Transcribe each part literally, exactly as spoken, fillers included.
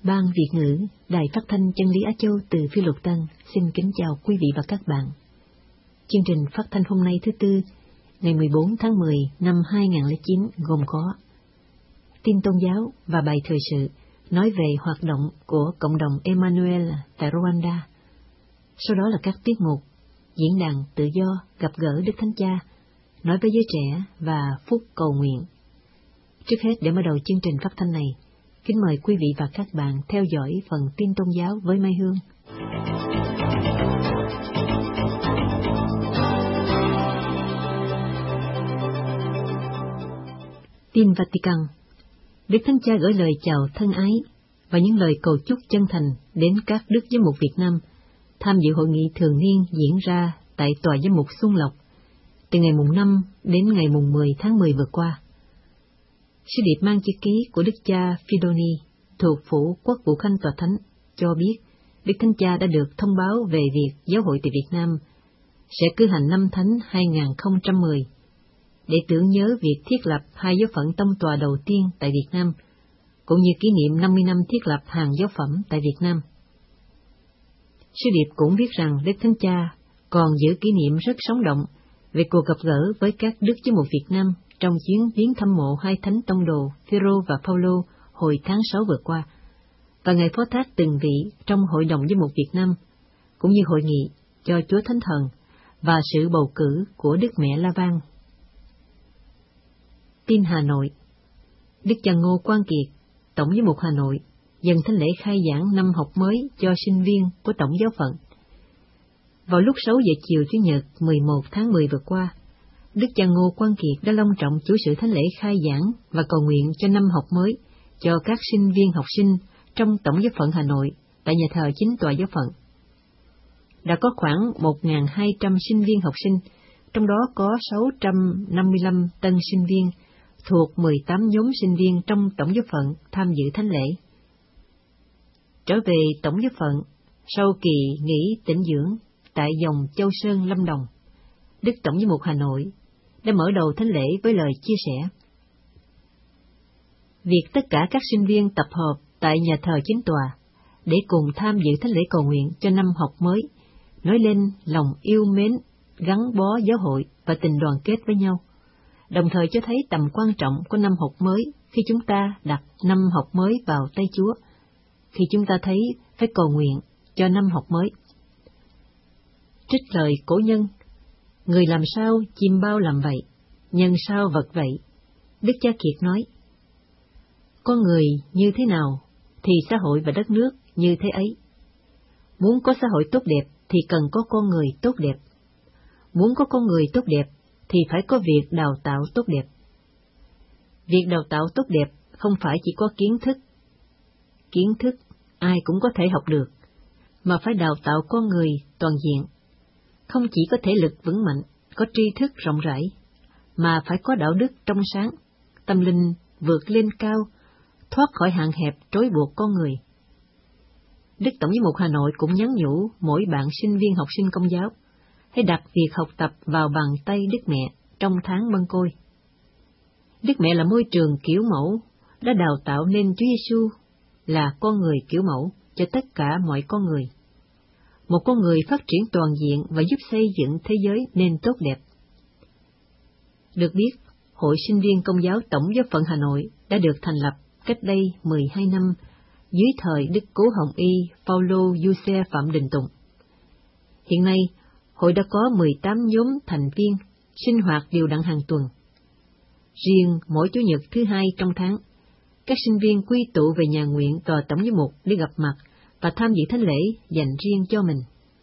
Ban Việt ngữ, Đài Phát thanh Chân lý Á Châu từ Phi Luật Tân xin kính chào quý vị và các bạn. Chương trình phát thanh hôm nay thứ Tư, ngày mười bốn tháng mười năm hai nghìn không trăm lẻ chín gồm có tin tôn giáo và bài thời sự nói về hoạt động của cộng đồng Emmanuel tại Rwanda. Sau đó là các tiết mục diễn đàn tự do, gặp gỡ Đức Thánh Cha, nói với giới trẻ và phút cầu nguyện. Trước hết, để mở đầu chương trình phát thanh này, kính mời quý vị và các bạn theo dõi phần tin tôn giáo với Mai Hương. Tin Vatican. Đức Thánh Cha gửi lời chào thân ái và những lời cầu chúc chân thành đến các đức giám mục Việt Nam tham dự hội nghị thường niên diễn ra tại Tòa Giám mục Xuân Lộc từ ngày mùng năm đến ngày mùng mười tháng mười vừa qua. Sứ điệp mang chữ ký của Đức cha Phidoni thuộc phủ Quốc vụ Khanh Tòa Thánh cho biết Đức Thánh Cha đã được thông báo về việc giáo hội tại Việt Nam sẽ cử hành năm Thánh hai nghìn không trăm mười để tưởng nhớ việc thiết lập hai giáo phận tông tòa đầu tiên tại Việt Nam, cũng như kỷ niệm năm mươi năm thiết lập hàng giáo phẩm tại Việt Nam. Sứ điệp cũng viết rằng Đức Thánh Cha còn giữ kỷ niệm rất sống động về cuộc gặp gỡ với các đức giám mục Việt Nam trong chuyến viếng thăm mộ hai thánh tông đồ Phêrô và Phaolô hồi tháng sáu vừa qua, và ngày phó thác từng vị trong Hội đồng Giám mục Việt Nam, cũng như hội nghị cho Chúa Thánh Thần và sự bầu cử của Đức Mẹ La Vang. Tin Hà Nội. Đức cha Ngô Quang Kiệt, Tổng giám mục Hà Nội, dần thánh lễ khai giảng năm học mới cho sinh viên của Tổng giáo phận. Vào lúc sáu giờ chiều Chủ nhật mười một tháng mười vừa qua, Đức cha Ngô Quang Kiệt đã long trọng chủ sự thánh lễ khai giảng và cầu nguyện cho năm học mới cho các sinh viên học sinh trong Tổng giáo phận Hà Nội tại nhà thờ chính tòa giáo phận. Đã có khoảng một nghìn hai trăm sinh viên học sinh, trong đó có sáu trăm năm mươi lăm tân sinh viên thuộc mười tám nhóm sinh viên trong Tổng giáo phận tham dự thánh lễ. Trở về Tổng giáo phận, sau kỳ nghỉ tĩnh dưỡng tại dòng Châu Sơn, Lâm Đồng, Đức Tổng giám mục Hà Nội đã mở đầu thánh lễ với lời chia sẻ. Việc tất cả các sinh viên tập hợp tại nhà thờ chính tòa để cùng tham dự thánh lễ cầu nguyện cho năm học mới nói lên lòng yêu mến, gắn bó giáo hội và tình đoàn kết với nhau, đồng thời cho thấy tầm quan trọng của năm học mới khi chúng ta đặt năm học mới vào tay Chúa, khi chúng ta thấy phải cầu nguyện cho năm học mới. Trích lời cổ nhân: người làm sao chim bao làm vậy, nhân sao vật vậy. Đức cha Kiệt nói, con người như thế nào thì xã hội và đất nước như thế ấy. Muốn có xã hội tốt đẹp thì cần có con người tốt đẹp. Muốn có con người tốt đẹp thì phải có việc đào tạo tốt đẹp. Việc đào tạo tốt đẹp không phải chỉ có kiến thức. Kiến thức ai cũng có thể học được, mà phải đào tạo con người toàn diện. Không chỉ có thể lực vững mạnh, có tri thức rộng rãi, mà phải có đạo đức trong sáng, tâm linh vượt lên cao, thoát khỏi hạn hẹp trói buộc con người. Đức Tổng giám mục Hà Nội cũng nhắn nhủ mỗi bạn sinh viên học sinh Công giáo hãy đặt việc học tập vào bàn tay Đức Mẹ trong tháng Mân Côi. Đức Mẹ là môi trường kiểu mẫu, đã đào tạo nên Chúa Giêsu là con người kiểu mẫu cho tất cả mọi con người. Một con người phát triển toàn diện và giúp xây dựng thế giới nên tốt đẹp. Được biết, Hội sinh viên Công giáo Tổng giáo phận Hà Nội đã được thành lập cách đây mười hai năm dưới thời Đức Cố Hồng Y Phaolô Giuse Phạm Đình Tùng. Hiện nay, hội đã có mười tám nhóm thành viên sinh hoạt đều đặn hàng tuần. Riêng mỗi Chủ nhật thứ hai trong tháng, các sinh viên quy tụ về nhà nguyện tòa Tổng giám mục để gặp mặt và tham dự thánh lễ dành riêng cho mình.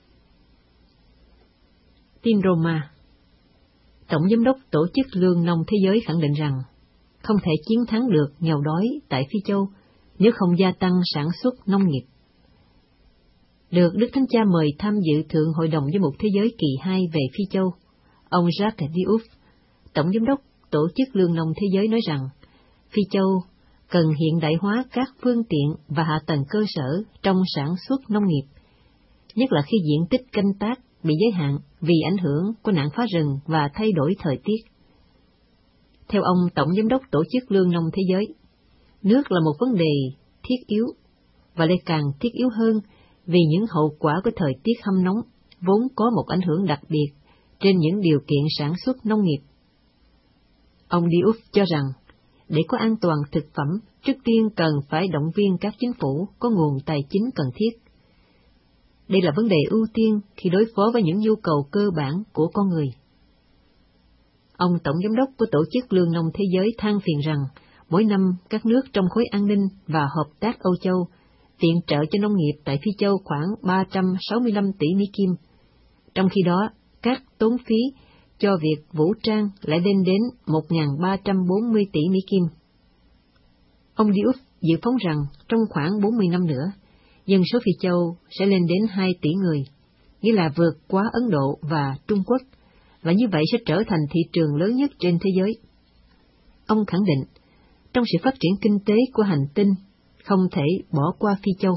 Tin Roma. Tổng giám đốc Tổ chức Lương nông Thế giới khẳng định rằng không thể chiến thắng được nghèo đói tại Phi Châu nếu không gia tăng sản xuất nông nghiệp. Được Đức Thánh Cha mời tham dự Thượng Hội đồng Giám mục Thế giới kỳ hai về Phi Châu, ông Jacques Diouf, Tổng giám đốc Tổ chức Lương nông Thế giới nói rằng Phi Châu cần hiện đại hóa các phương tiện và hạ tầng cơ sở trong sản xuất nông nghiệp, nhất là khi diện tích canh tác bị giới hạn vì ảnh hưởng của nạn phá rừng và thay đổi thời tiết. Theo ông Tổng giám đốc Tổ chức Lương nông Thế giới, nước là một vấn đề thiết yếu, và lại càng thiết yếu hơn vì những hậu quả của thời tiết hâm nóng vốn có một ảnh hưởng đặc biệt trên những điều kiện sản xuất nông nghiệp. Ông Diouf cho rằng, để có an toàn thực phẩm, trước tiên cần phải động viên các chính phủ có nguồn tài chính cần thiết. Đây là vấn đề ưu tiên khi đối phó với những nhu cầu cơ bản của con người. Ông Tổng Giám đốc của Tổ chức Lương nông Thế giới than phiền rằng, mỗi năm các nước trong khối an ninh và hợp tác Âu Châu viện trợ cho nông nghiệp tại Phi Châu khoảng ba trăm sáu mươi lăm tỷ Mỹ Kim, trong khi đó các tốn phí cho việc vũ trang lại lên đến một nghìn ba trăm bốn mươi tỷ Mỹ Kim. Ông Diouf dự phóng rằng trong khoảng bốn mươi năm nữa, dân số Phi Châu sẽ lên đến hai tỷ người, nghĩa là vượt quá Ấn Độ và Trung Quốc, và như vậy sẽ trở thành thị trường lớn nhất trên thế giới. Ông khẳng định, trong sự phát triển kinh tế của hành tinh, không thể bỏ qua Phi Châu.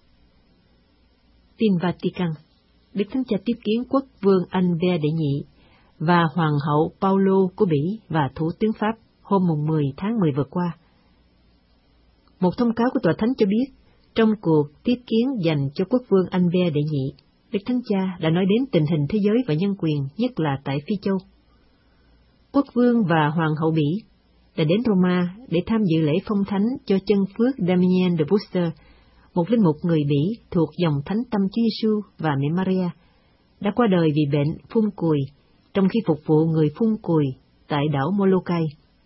Tin Vatican, Đức Thánh Cha tiếp kiến Quốc vương Anh Ve đệ nhị và Hoàng hậu Paulo của Bỉ và Thủ tướng Pháp hôm mười tháng mười vừa qua. Một thông cáo của Tòa Thánh cho biết, trong cuộc tiếp kiến dành cho Quốc vương Anh Ve đệ nhị, Đức Thánh Cha đã nói đến tình hình thế giới và nhân quyền, nhất là tại Phi Châu. Quốc vương và Hoàng hậu Bỉ đã đến Roma để tham dự lễ phong thánh cho chân phước Damien de Buster, một linh mục người Bỉ thuộc dòng Thánh Tâm Chúa Giêsu và Mẹ Maria, đã qua đời vì bệnh phun cùi, trong khi phục vụ người phun cùi tại đảo Molokai.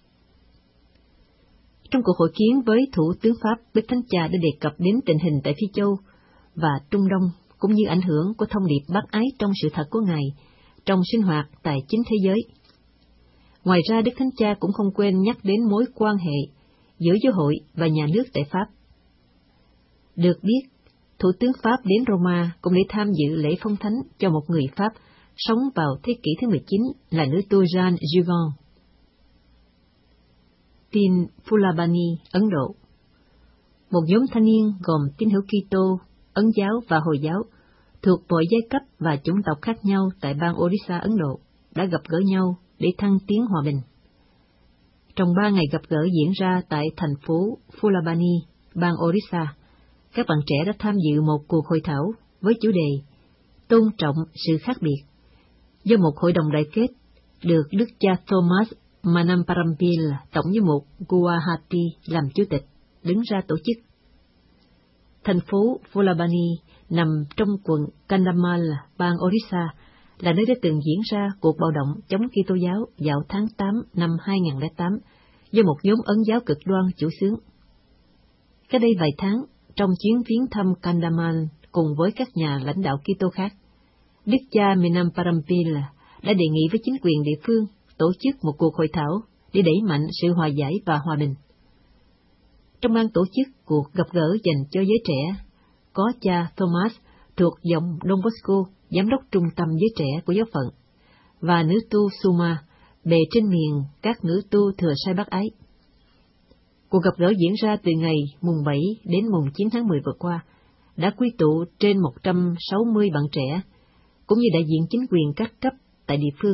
Trong cuộc hội kiến với Thủ tướng Pháp, Đức Thánh Cha đã đề cập đến tình hình tại Phi Châu và Trung Đông, cũng như ảnh hưởng của thông điệp bác ái trong sự thật của Ngài trong sinh hoạt tài chính thế giới. Ngoài ra, Đức Thánh Cha cũng không quên nhắc đến mối quan hệ giữa giáo hội và nhà nước tại Pháp. Được biết, Thủ tướng Pháp đến Roma cũng để tham dự lễ phong thánh cho một người Pháp sống vào thế kỷ thứ mười chín là nữ tu Jeanne Jugon. Tin Fulabani, Ấn Độ. Một nhóm thanh niên gồm tín hữu Kitô, Ấn giáo và Hồi giáo thuộc mọi giai cấp và chủng tộc khác nhau tại bang Odisha, Ấn Độ đã gặp gỡ nhau để thăng tiến hòa bình. Trong ba ngày gặp gỡ diễn ra tại thành phố Fulabani, bang Odisha, các bạn trẻ đã tham dự một cuộc hội thảo với chủ đề Tôn trọng sự khác biệt, do một hội đồng đại kết được Đức cha Thomas Manamparampil, tổng giám mục Guwahati làm chủ tịch, đứng ra tổ chức. Thành phố Fulabani nằm trong quận Kandhamal, bang Odisha, là nơi đã từng diễn ra cuộc bạo động chống Kitô giáo vào tháng tám năm hai nghìn không trăm lẻ tám do một nhóm Ấn giáo cực đoan chủ xướng. Cách đây vài tháng, trong chuyến viếng thăm Kandhamal cùng với các nhà lãnh đạo Kitô khác, Đức cha Manamparampil đã đề nghị với chính quyền địa phương tổ chức một cuộc hội thảo để đẩy mạnh sự hòa giải và hòa bình. Trong ban tổ chức cuộc gặp gỡ dành cho giới trẻ, có cha Thomas thuộc dòng Don Bosco, giám đốc trung tâm giới trẻ của giáo phận, và nữ tu Suma, bề trên miền các nữ tu thừa sai bác ái. Cuộc gặp gỡ diễn ra từ ngày mùng bảy đến mùng chín tháng mười vừa qua, đã quy tụ trên một trăm sáu mươi bạn trẻ, cũng như đại diện chính quyền các cấp tại địa phương.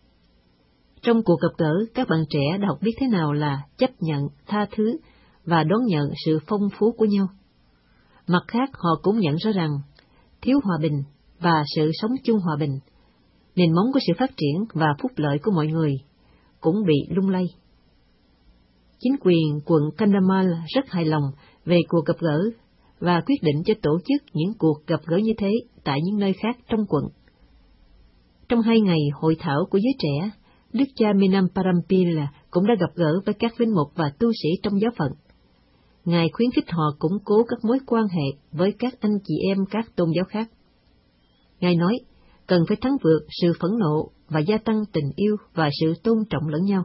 Trong cuộc gặp gỡ, các bạn trẻ đã học biết thế nào là chấp nhận, tha thứ và đón nhận sự phong phú của nhau. Mặt khác, họ cũng nhận ra rằng thiếu hòa bình và sự sống chung hòa bình, nền móng của sự phát triển và phúc lợi của mọi người, cũng bị lung lay. Chính quyền quận Kandhamal rất hài lòng về cuộc gặp gỡ và quyết định cho tổ chức những cuộc gặp gỡ như thế tại những nơi khác trong quận. Trong hai ngày hội thảo của giới trẻ, Đức cha Manamparampil cũng đã gặp gỡ với các linh mục và tu sĩ trong giáo phận. Ngài khuyến khích họ củng cố các mối quan hệ với các anh chị em các tôn giáo khác. Ngài nói, cần phải thắng vượt sự phẫn nộ và gia tăng tình yêu và sự tôn trọng lẫn nhau.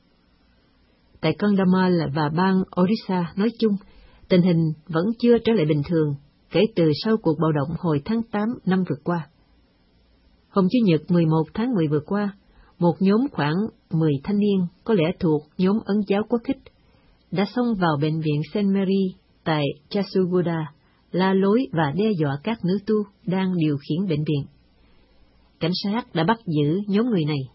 Tại Kandhamal và bang Odisha nói chung, tình hình vẫn chưa trở lại bình thường kể từ sau cuộc bạo động hồi tháng tám năm vừa qua. Hôm Chủ nhật mười một tháng mười vừa qua, một nhóm khoảng mười thanh niên có lẽ thuộc nhóm Ấn giáo quá khích đã xông vào bệnh viện Saint Mary tại Chasugoda, la lối và đe dọa các nữ tu đang điều khiển bệnh viện. Cảnh sát đã bắt giữ nhóm người này.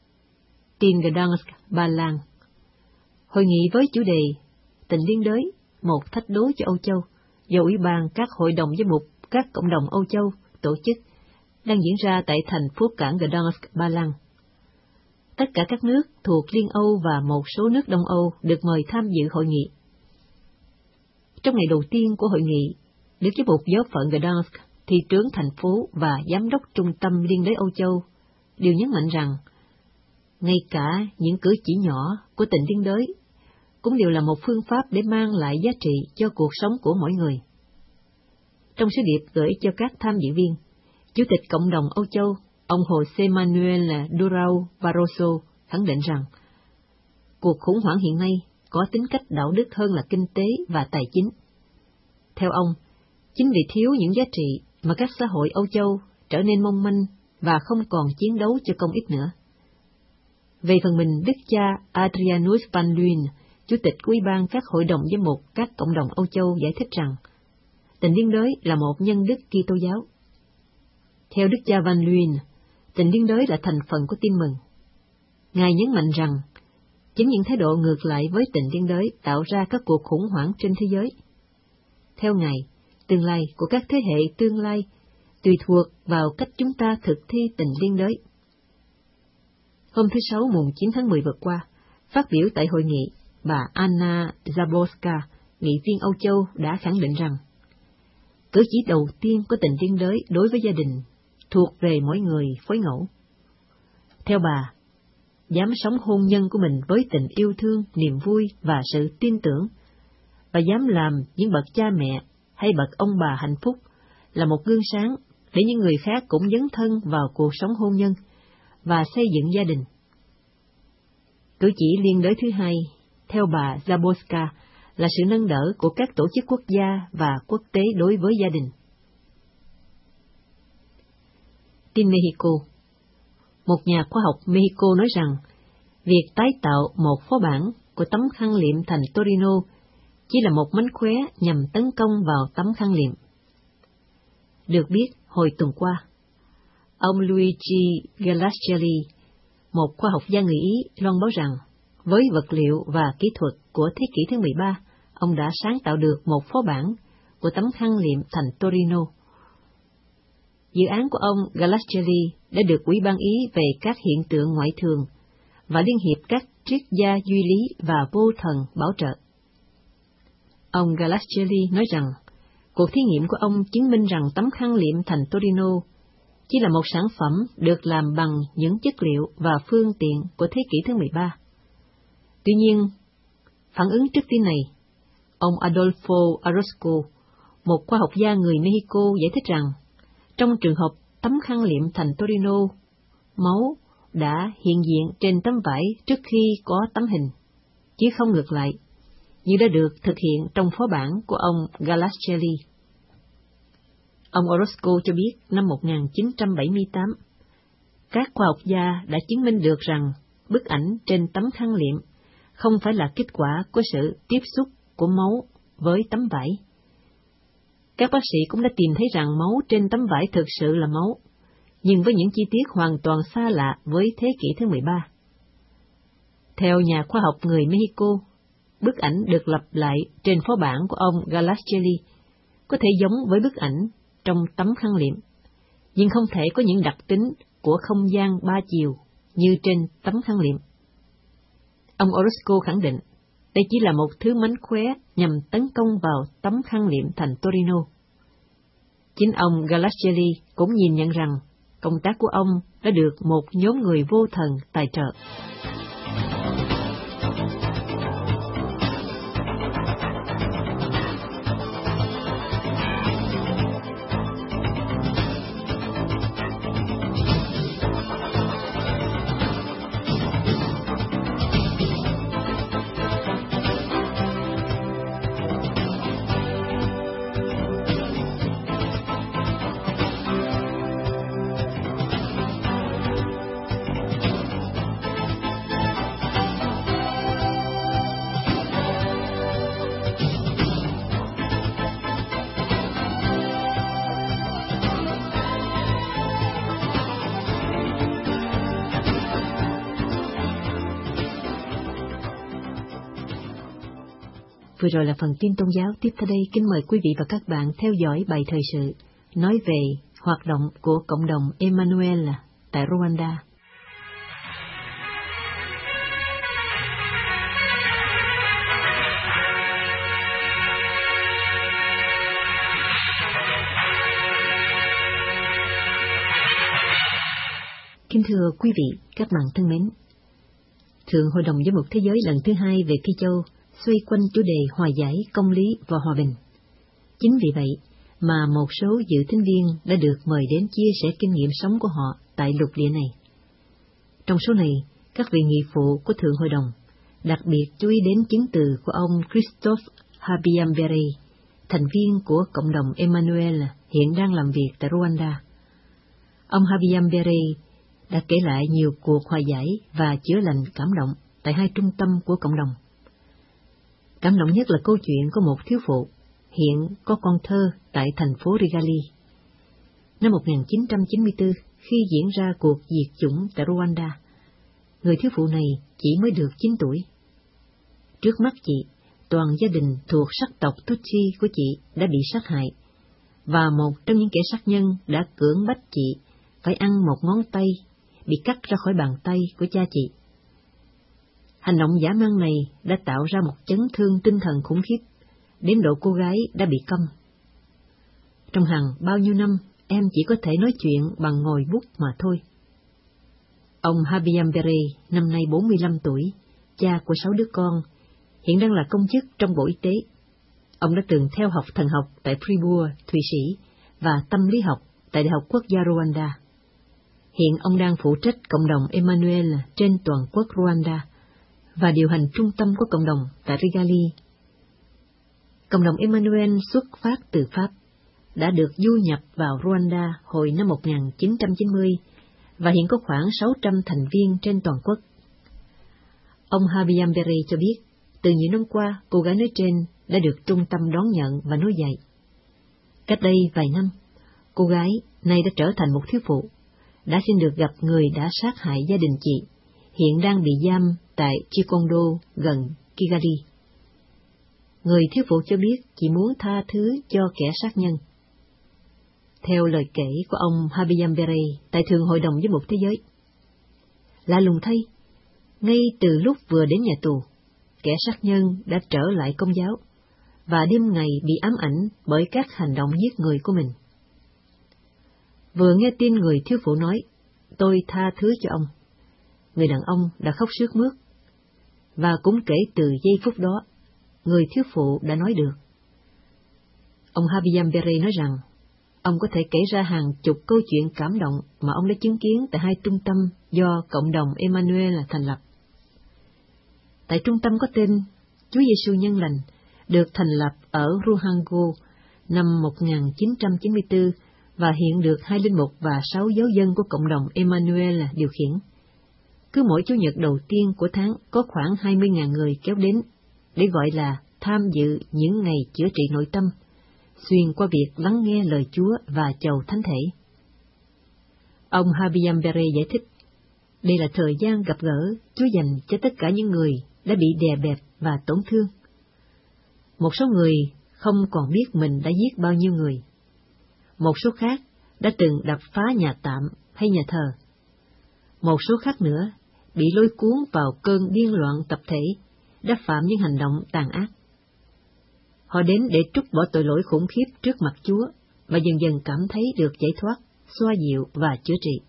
Tin Gdansk, Ba Lan. Hội nghị với chủ đề Tình liên đới, một thách đố cho Âu Châu, do Ủy ban các hội đồng giám mục các cộng đồng Âu Châu tổ chức, đang diễn ra tại thành phố cảng Gdansk, Ba Lan. Tất cả các nước thuộc Liên Âu và một số nước Đông Âu được mời tham dự hội nghị. Trong ngày đầu tiên của hội nghị, Đức Giám mục giáo phận Gdansk, thị trướng thành phố và giám đốc trung tâm liên đới Âu Châu đều nhấn mạnh rằng, ngay cả những cử chỉ nhỏ của tình liên đới cũng đều là một phương pháp để mang lại giá trị cho cuộc sống của mỗi người. Trong sứ điệp gửi cho các tham dự viên, Chủ tịch Cộng đồng Âu Châu, ông José Manuel Durão Barroso khẳng định rằng, cuộc khủng hoảng hiện nay có tính cách đạo đức hơn là kinh tế và tài chính. Theo ông, chính vì thiếu những giá trị mà các xã hội Âu Châu trở nên mong manh và không còn chiến đấu cho công ích nữa. Về phần mình, Đức cha Adrianus Van Luyn, Chủ tịch Ủy ban các hội đồng giám mục các cộng đồng Âu Châu giải thích rằng, tình liên đới là một nhân đức Kitô giáo. Theo Đức cha Van Luyn, tình liên đới là thành phần của tin mừng. Ngài nhấn mạnh rằng, chính những thái độ ngược lại với tình liên đới tạo ra các cuộc khủng hoảng trên thế giới. Theo Ngài, tương lai của các thế hệ tương lai tùy thuộc vào cách chúng ta thực thi tình liên đới. Hôm thứ Sáu mùng chín tháng mười vừa qua, phát biểu tại hội nghị, bà Anna Záborská, nghị viên Âu Châu đã khẳng định rằng, cử chỉ đầu tiên của tình liên đới đối với gia đình thuộc về mỗi người phối ngẫu. Theo bà, dám sống hôn nhân của mình với tình yêu thương, niềm vui và sự tin tưởng, và dám làm những bậc cha mẹ hay bậc ông bà hạnh phúc là một gương sáng để những người khác cũng dấn thân vào cuộc sống hôn nhân và xây dựng gia đình. Cử chỉ liên đới thứ hai, theo bà Záborská, là sự nâng đỡ của các tổ chức quốc gia và quốc tế đối với gia đình. Tin Mexico. Một nhà khoa học Mexico nói rằng, việc tái tạo một phó bản của tấm khăn liệm thành Torino chỉ là một mánh khóe nhằm tấn công vào tấm khăn liệm. Được biết, hồi tuần qua, ông Luigi Gallascelli, một khoa học gia người Ý, loan báo rằng, với vật liệu và kỹ thuật của thế kỷ thứ mười ba, ông đã sáng tạo được một phó bản của tấm khăn liệm thành Torino. Dự án của ông Gallascelli đã được Ủy ban Ý về các hiện tượng ngoại thường và Liên hiệp các triết gia duy lý và vô thần bảo trợ. Ông Gallascelli nói rằng, cuộc thí nghiệm của ông chứng minh rằng tấm khăn liệm thành Torino chỉ là một sản phẩm được làm bằng những chất liệu và phương tiện của thế kỷ thứ mười ba. Tuy nhiên, phản ứng trước tin này, ông Adolfo Orozco, một khoa học gia người Mexico, giải thích rằng, trong trường hợp tấm khăn liệm thành Torino, máu đã hiện diện trên tấm vải trước khi có tấm hình, chứ không ngược lại, như đã được thực hiện trong phó bản của ông Gallascelli. Ông Orozco cho biết năm một nghìn chín trăm bảy mươi tám, các khoa học gia đã chứng minh được rằng bức ảnh trên tấm khăn liệm không phải là kết quả của sự tiếp xúc của máu với tấm vải. Các bác sĩ cũng đã tìm thấy rằng máu trên tấm vải thực sự là máu, nhưng với những chi tiết hoàn toàn xa lạ với thế kỷ thứ mười ba. Theo nhà khoa học người Mexico, bức ảnh được lặp lại trên phó bản của ông Gallascelli có thể giống với bức ảnh trong tấm khăn liệm, nhưng không thể có những đặc tính của không gian ba chiều như trên tấm khăn liệm. Ông Orozco khẳng định, đây chỉ là một thứ mánh khóe nhằm tấn công vào tấm khăn liệm thành Torino. Chính ông Gallascelli cũng nhìn nhận rằng công tác của ông đã được một nhóm người vô thần tài trợ. Vừa rồi là phần tin tôn giáo. Tiếp theo đây, kính mời quý vị và các bạn theo dõi bài thời sự nói về hoạt động của cộng đồng Emmanuel tại Rwanda. Kính thưa quý vị, các bạn thân mến, Thượng Hội đồng Giám mục Thế giới lần thứ hai về Phi Châu xoay quanh chủ đề hòa giải, công lý và hòa bình. Chính vì vậy mà một số dự thính viên đã được mời đến chia sẻ kinh nghiệm sống của họ tại lục địa này. Trong số này, các vị nghị phụ của Thượng Hội đồng đặc biệt chú ý đến chứng từ của ông Christophe Habiambere, thành viên của cộng đồng Emmanuel hiện đang làm việc tại Rwanda. Ông Habiambere đã kể lại nhiều cuộc hòa giải và chữa lành cảm động tại hai trung tâm của cộng đồng. Cảm động nhất là câu chuyện của một thiếu phụ hiện có con thơ tại thành phố Kigali. Năm một nghìn chín trăm chín mươi tư, khi diễn ra cuộc diệt chủng tại Rwanda, người thiếu phụ này chỉ mới được chín tuổi. Trước mắt chị, toàn gia đình thuộc sắc tộc Tutsi của chị đã bị sát hại, và một trong những kẻ sát nhân đã cưỡng bách chị phải ăn một ngón tay bị cắt ra khỏi bàn tay của cha chị. Hành động dã man này đã tạo ra một chấn thương tinh thần khủng khiếp, đến độ cô gái đã bị câm. Trong hàng bao nhiêu năm, em chỉ có thể nói chuyện bằng ngòi bút mà thôi. Ông Habiambere, năm nay bốn mươi lăm tuổi, cha của sáu đứa con, hiện đang là công chức trong Bộ Y tế. Ông đã từng theo học thần học tại Fribourg, Thụy Sĩ, và tâm lý học tại Đại học Quốc gia Rwanda. Hiện ông đang phụ trách cộng đồng Emmanuel trên toàn quốc Rwanda và điều hành trung tâm của cộng đồng tại Kigali. Cộng đồng Emmanuel xuất phát từ Pháp, đã được du nhập vào Rwanda hồi năm một nghìn chín trăm chín mươi và hiện có khoảng sáu trăm thành viên trên toàn quốc. Ông Habiambere cho biết, từ nhiều năm qua, cô gái nói trên đã được trung tâm đón nhận và nuôi dạy. Cách đây vài năm, cô gái nay đã trở thành một thiếu phụ, đã xin được gặp người đã sát hại gia đình chị, hiện đang bị giam tại Chikondo gần Kigali. Người thiếu phụ cho biết chị muốn tha thứ cho kẻ sát nhân. Theo lời kể của ông Habiambere tại Thượng Hội đồng Giám mục Thế giới, lạ lùng thay, ngay từ lúc vừa đến nhà tù, kẻ sát nhân đã trở lại công giáo và đêm ngày bị ám ảnh bởi các hành động giết người của mình. Vừa nghe tin người thiếu phụ nói, tôi tha thứ cho ông, người đàn ông đã khóc sướt mướt, và cũng kể từ giây phút đó, người thiếu phụ đã nói được. Ông Habiambere nói rằng, ông có thể kể ra hàng chục câu chuyện cảm động mà ông đã chứng kiến tại hai trung tâm do cộng đồng Emmanuel thành lập. Tại trung tâm có tên Chúa Giêsu Nhân Lành, được thành lập ở Ruhango năm một nghìn chín trăm chín mươi tư và hiện được hai linh mục và sáu giáo dân của cộng đồng Emmanuel điều khiển. Cứ mỗi Chủ nhật đầu tiên của tháng có khoảng hai mươi nghìn người kéo đến để gọi là tham dự những ngày chữa trị nội tâm, xuyên qua việc lắng nghe lời Chúa và chầu thánh thể. Ông Habiambere giải thích, đây là thời gian gặp gỡ Chúa dành cho tất cả những người đã bị đè bẹp và tổn thương. Một số người không còn biết mình đã giết bao nhiêu người. Một số khác đã từng đập phá nhà tạm hay nhà thờ. Một số khác nữa bị lôi cuốn vào cơn điên loạn tập thể, đã phạm những hành động tàn ác. Họ đến để trút bỏ tội lỗi khủng khiếp trước mặt Chúa và dần dần cảm thấy được giải thoát, xoa dịu và chữa trị.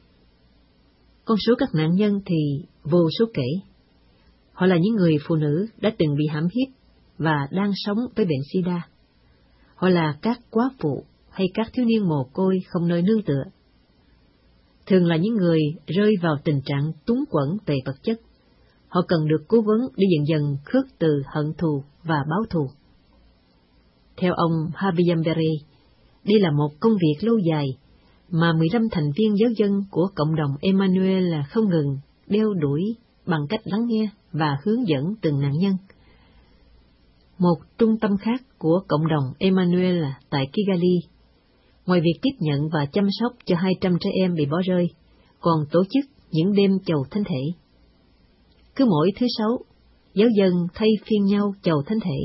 Con số các nạn nhân thì vô số kể. Họ là những người phụ nữ đã từng bị hãm hiếp và đang sống với bệnh sida. Họ là các quá phụ hay các thiếu niên mồ côi không nơi nương tựa. Thường là những người rơi vào tình trạng túng quẫn về vật chất. Họ cần được cố vấn để dần dần khước từ hận thù và báo thù. Theo ông Habiambere, đây là một công việc lâu dài mà mười lăm thành viên giáo dân của cộng đồng Emmanuel không ngừng đeo đuổi bằng cách lắng nghe và hướng dẫn từng nạn nhân. Một trung tâm khác của cộng đồng Emmanuel tại Kigali, ngoài việc tiếp nhận và chăm sóc cho hai trăm trẻ em bị bỏ rơi, còn tổ chức những đêm chầu thánh thể. Cứ mỗi thứ sáu, giáo dân thay phiên nhau chầu thánh thể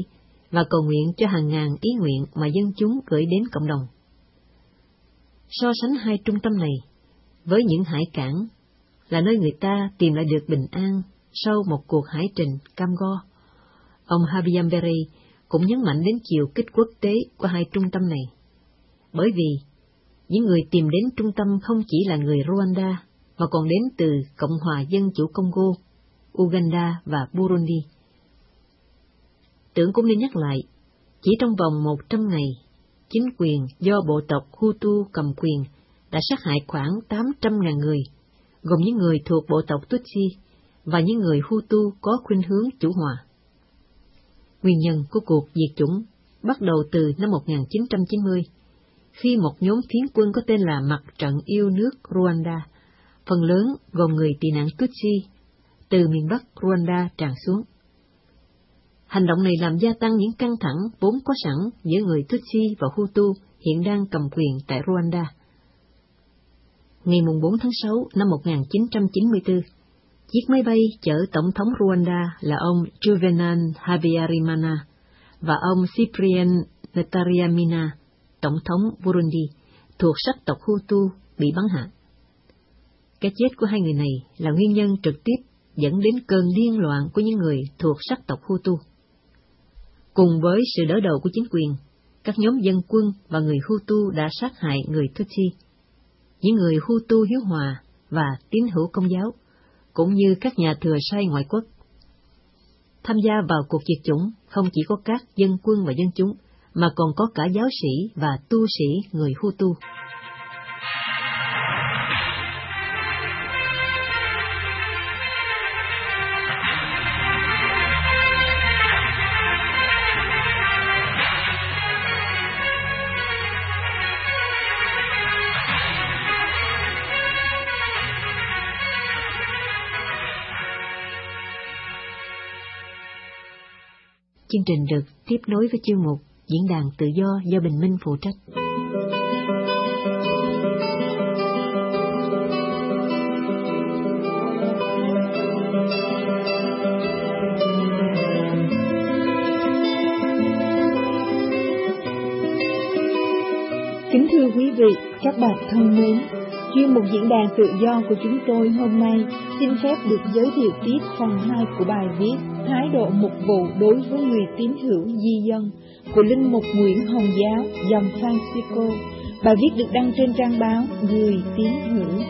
và cầu nguyện cho hàng ngàn ý nguyện mà dân chúng gửi đến cộng đồng. So sánh hai trung tâm này với những hải cảng là nơi người ta tìm lại được bình an sau một cuộc hải trình cam go. Ông Havyam Berry cũng nhấn mạnh đến chiều kích quốc tế của hai trung tâm này, bởi vì những người tìm đến trung tâm không chỉ là người Rwanda, mà còn đến từ Cộng hòa Dân chủ Congo, Uganda và Burundi. Tưởng cũng nên nhắc lại, chỉ trong vòng một trăm ngày, chính quyền do bộ tộc Hutu cầm quyền đã sát hại khoảng tám trăm ngàn người, gồm những người thuộc bộ tộc Tutsi và những người Hutu có khuynh hướng chủ hòa. Nguyên nhân của cuộc diệt chủng bắt đầu từ năm một nghìn chín trăm chín mươi, khi một nhóm phiến quân có tên là Mặt trận yêu nước Rwanda, phần lớn gồm người tị nạn Tutsi, từ miền Bắc Rwanda tràn xuống. Hành động này làm gia tăng những căng thẳng vốn có sẵn giữa người Tutsi và Hutu hiện đang cầm quyền tại Rwanda. Ngày bốn tháng sáu năm một nghìn chín trăm chín mươi tư, chiếc máy bay chở Tổng thống Rwanda là ông Juvenal Habyarimana và ông Cyprien Ntaryamina, Tổng thống Burundi, thuộc sắc tộc Hutu, bị bắn hạ. Cái chết của hai người này là nguyên nhân trực tiếp dẫn đến cơn điên loạn của những người thuộc sắc tộc Hutu. Cùng với sự đỡ đầu của chính quyền, các nhóm dân quân và người Hutu đã sát hại người Tutsi. Những người Hutu hiếu hòa và tín hữu Công giáo, cũng như các nhà thừa sai ngoại quốc. Tham gia vào cuộc diệt chủng không chỉ có các dân quân và dân chúng, mà còn có cả giáo sĩ và tu sĩ người Hutu. Chương trình được tiếp nối với chuyên mục Diễn đàn Tự do do Bình Minh phụ trách. Kính thưa quý vị, các bạn thân mến, chuyên mục Diễn đàn Tự do của chúng tôi hôm nay xin phép được giới thiệu tiếp phần hai của bài viết Thái độ mục vụ đối với người tín hữu di dân của linh mục Nguyễn Hồng Giáo, dòng Francisco. Bài viết được đăng trên trang báo Người Tín Hữu.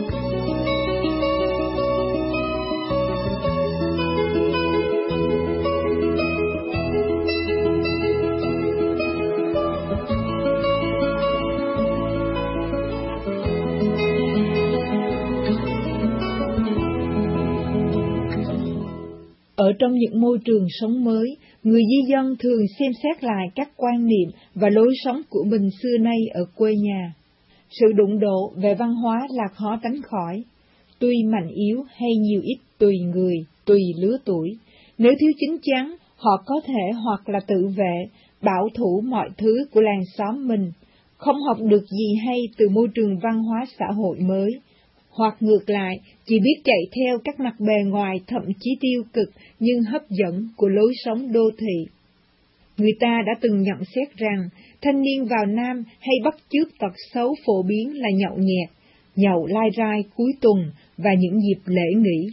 Ở trong những môi trường sống mới, người di dân thường xem xét lại các quan niệm và lối sống của mình xưa nay ở quê nhà. Sự đụng độ về văn hóa là khó tránh khỏi, tuy mạnh yếu hay nhiều ít tùy người, tùy lứa tuổi. Nếu thiếu chín chắn, họ có thể hoặc là tự vệ, bảo thủ mọi thứ của làng xóm mình, không học được gì hay từ môi trường văn hóa xã hội mới, hoặc ngược lại, chỉ biết chạy theo các mặt bề ngoài thậm chí tiêu cực nhưng hấp dẫn của lối sống đô thị. Người ta đã từng nhận xét rằng, thanh niên vào Nam hay bắt chước tật xấu phổ biến là nhậu nhẹt, nhậu lai rai cuối tuần và những dịp lễ nghỉ.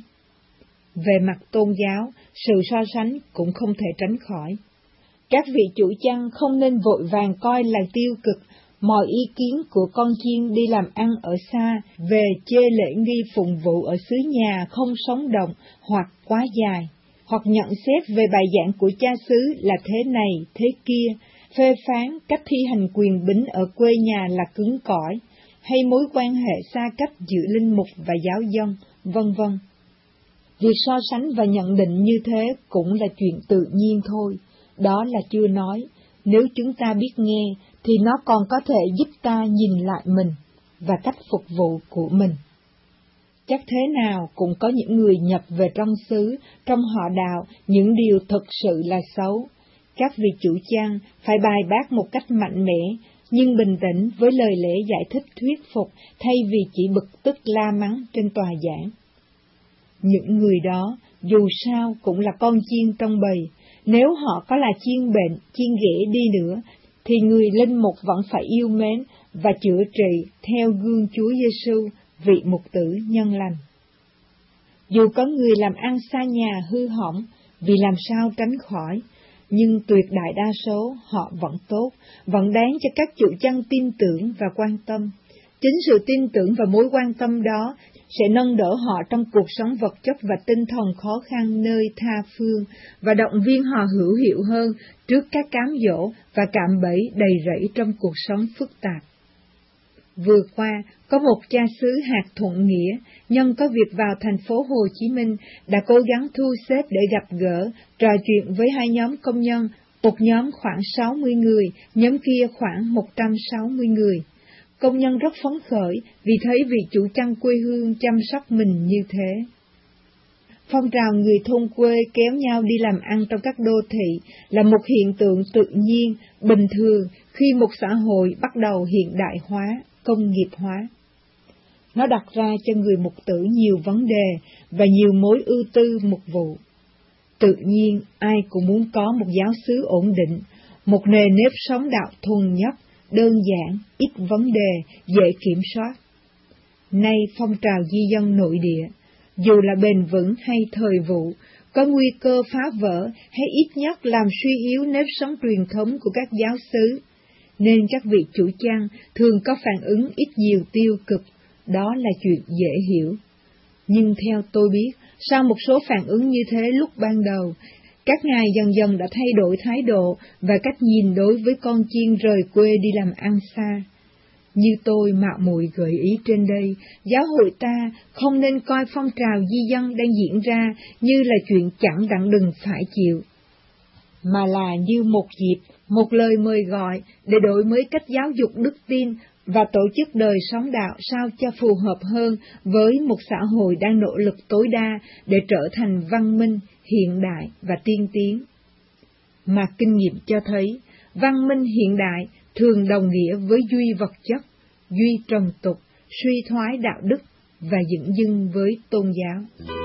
Về mặt tôn giáo, sự so sánh cũng không thể tránh khỏi. Các vị chủ chăn không nên vội vàng coi là tiêu cực mọi ý kiến của con chiên đi làm ăn ở xa về chê lễ nghi phụng vụ ở xứ nhà không sống động hoặc quá dài, hoặc nhận xét về bài giảng của cha xứ là thế này, thế kia, phê phán cách thi hành quyền bính ở quê nhà là cứng cỏi, hay mối quan hệ xa cách giữa linh mục và giáo dân, vân vân. Việc so sánh và nhận định như thế cũng là chuyện tự nhiên thôi, đó là chưa nói, nếu chúng ta biết nghe, thì nó còn có thể giúp ta nhìn lại mình và cách phục vụ của mình. Chắc thế nào cũng có những người nhập về trong xứ, trong họ đạo, những điều thực sự là xấu. Các vị chủ chăn phải bài bác một cách mạnh mẽ, nhưng bình tĩnh với lời lẽ giải thích thuyết phục thay vì chỉ bực tức la mắng trên tòa giảng. Những người đó, dù sao cũng là con chiên trong bầy, Nếu họ có là chiên bệnh, chiên ghẻ đi nữa, thì người linh mục vẫn phải yêu mến và chữa trị theo gương Chúa Giêsu, vị mục tử nhân lành. Dù có người làm ăn xa nhà hư hỏng, vì làm sao tránh khỏi, nhưng tuyệt đại đa số họ vẫn tốt, vẫn đáng cho các chủ chăn tin tưởng và quan tâm. Chính sự tin tưởng và mối quan tâm đó sẽ nâng đỡ họ trong cuộc sống vật chất và tinh thần khó khăn nơi tha phương, và động viên họ hữu hiệu hơn trước các cám dỗ và cạm bẫy đầy rẫy trong cuộc sống phức tạp. Vừa qua, có một cha xứ hạt Thuận Nghĩa, nhân có việc vào thành phố Hồ Chí Minh, đã cố gắng thu xếp để gặp gỡ, trò chuyện với hai nhóm công nhân, một nhóm khoảng sáu mươi người, nhóm kia khoảng một trăm sáu mươi người. Công nhân rất phấn khởi vì thấy vị chủ chăn quê hương chăm sóc mình như thế. Phong trào người thôn quê kéo nhau đi làm ăn trong các đô thị là một hiện tượng tự nhiên, bình thường khi một xã hội bắt đầu hiện đại hóa, công nghiệp hóa. Nó đặt ra cho người mục tử nhiều vấn đề và nhiều mối ưu tư mục vụ. Tự nhiên, ai cũng muốn có một giáo xứ ổn định, một nề nếp sống đạo thuần nhất, đơn giản, ít vấn đề, dễ kiểm soát. Nay phong trào di dân nội địa, dù là bền vững hay thời vụ, có nguy cơ phá vỡ hay ít nhất làm suy yếu nếp sống truyền thống của các giáo xứ, nên các vị chủ chăn thường có phản ứng ít nhiều tiêu cực, đó là chuyện dễ hiểu. Nhưng theo tôi biết, sau một số phản ứng như thế lúc ban đầu, các ngài dần dần đã thay đổi thái độ và cách nhìn đối với con chiên rời quê đi làm ăn xa. Như tôi mạo muội gợi ý trên đây, giáo hội ta không nên coi phong trào di dân đang diễn ra như là chuyện chẳng đặng đừng phải chịu, mà là như một dịp, một lời mời gọi để đổi mới cách giáo dục đức tin và tổ chức đời sống đạo sao cho phù hợp hơn với một xã hội đang nỗ lực tối đa để trở thành văn minh, hiện đại và tiên tiến. Mà kinh nghiệm cho thấy, văn minh hiện đại thường đồng nghĩa với duy vật chất, duy trần tục, suy thoái đạo đức và dửng dưng với tôn giáo.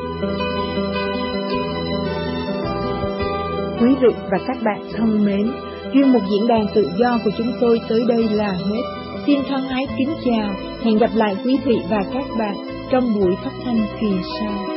Quý vị và các bạn thân mến, chuyên mục diễn đàn tự do của chúng tôi tới đây là hết. Xin thân ái kính chào, hẹn gặp lại quý vị và các bạn trong buổi phát thanh kỳ sau.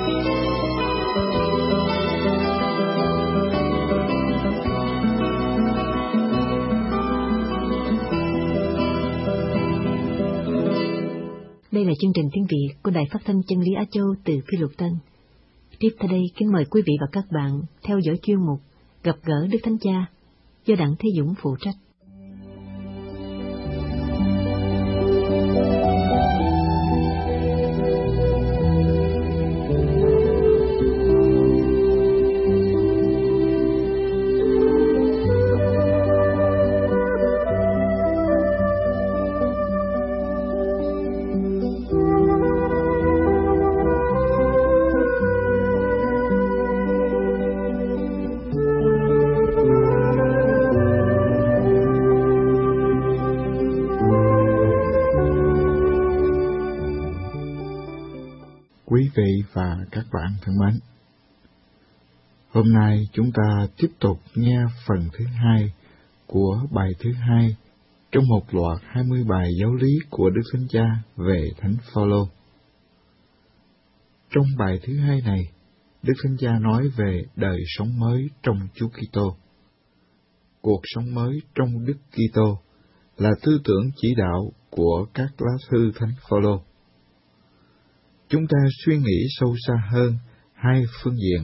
Đây là chương trình tiếng Việt của Đài Phát thanh Chân lý Á Châu từ Phi Luật Tân. Tiếp theo đây, kính mời quý vị và các bạn theo dõi chuyên mục Gặp gỡ Đức Thánh Cha do Đặng Thế Dũng phụ trách. Quý vị và các bạn thân mến, hôm nay chúng ta tiếp tục nghe phần thứ hai của bài thứ hai trong một loạt hai mươi bài giáo lý của Đức Thánh Cha về Thánh Phaolô. Trong bài thứ hai này, Đức Thánh Cha nói về đời sống mới trong Chúa Kitô. Cuộc sống mới trong Đức Kitô là tư tưởng chỉ đạo của các lá thư Thánh Phaolô. Chúng ta suy nghĩ sâu xa hơn hai phương diện.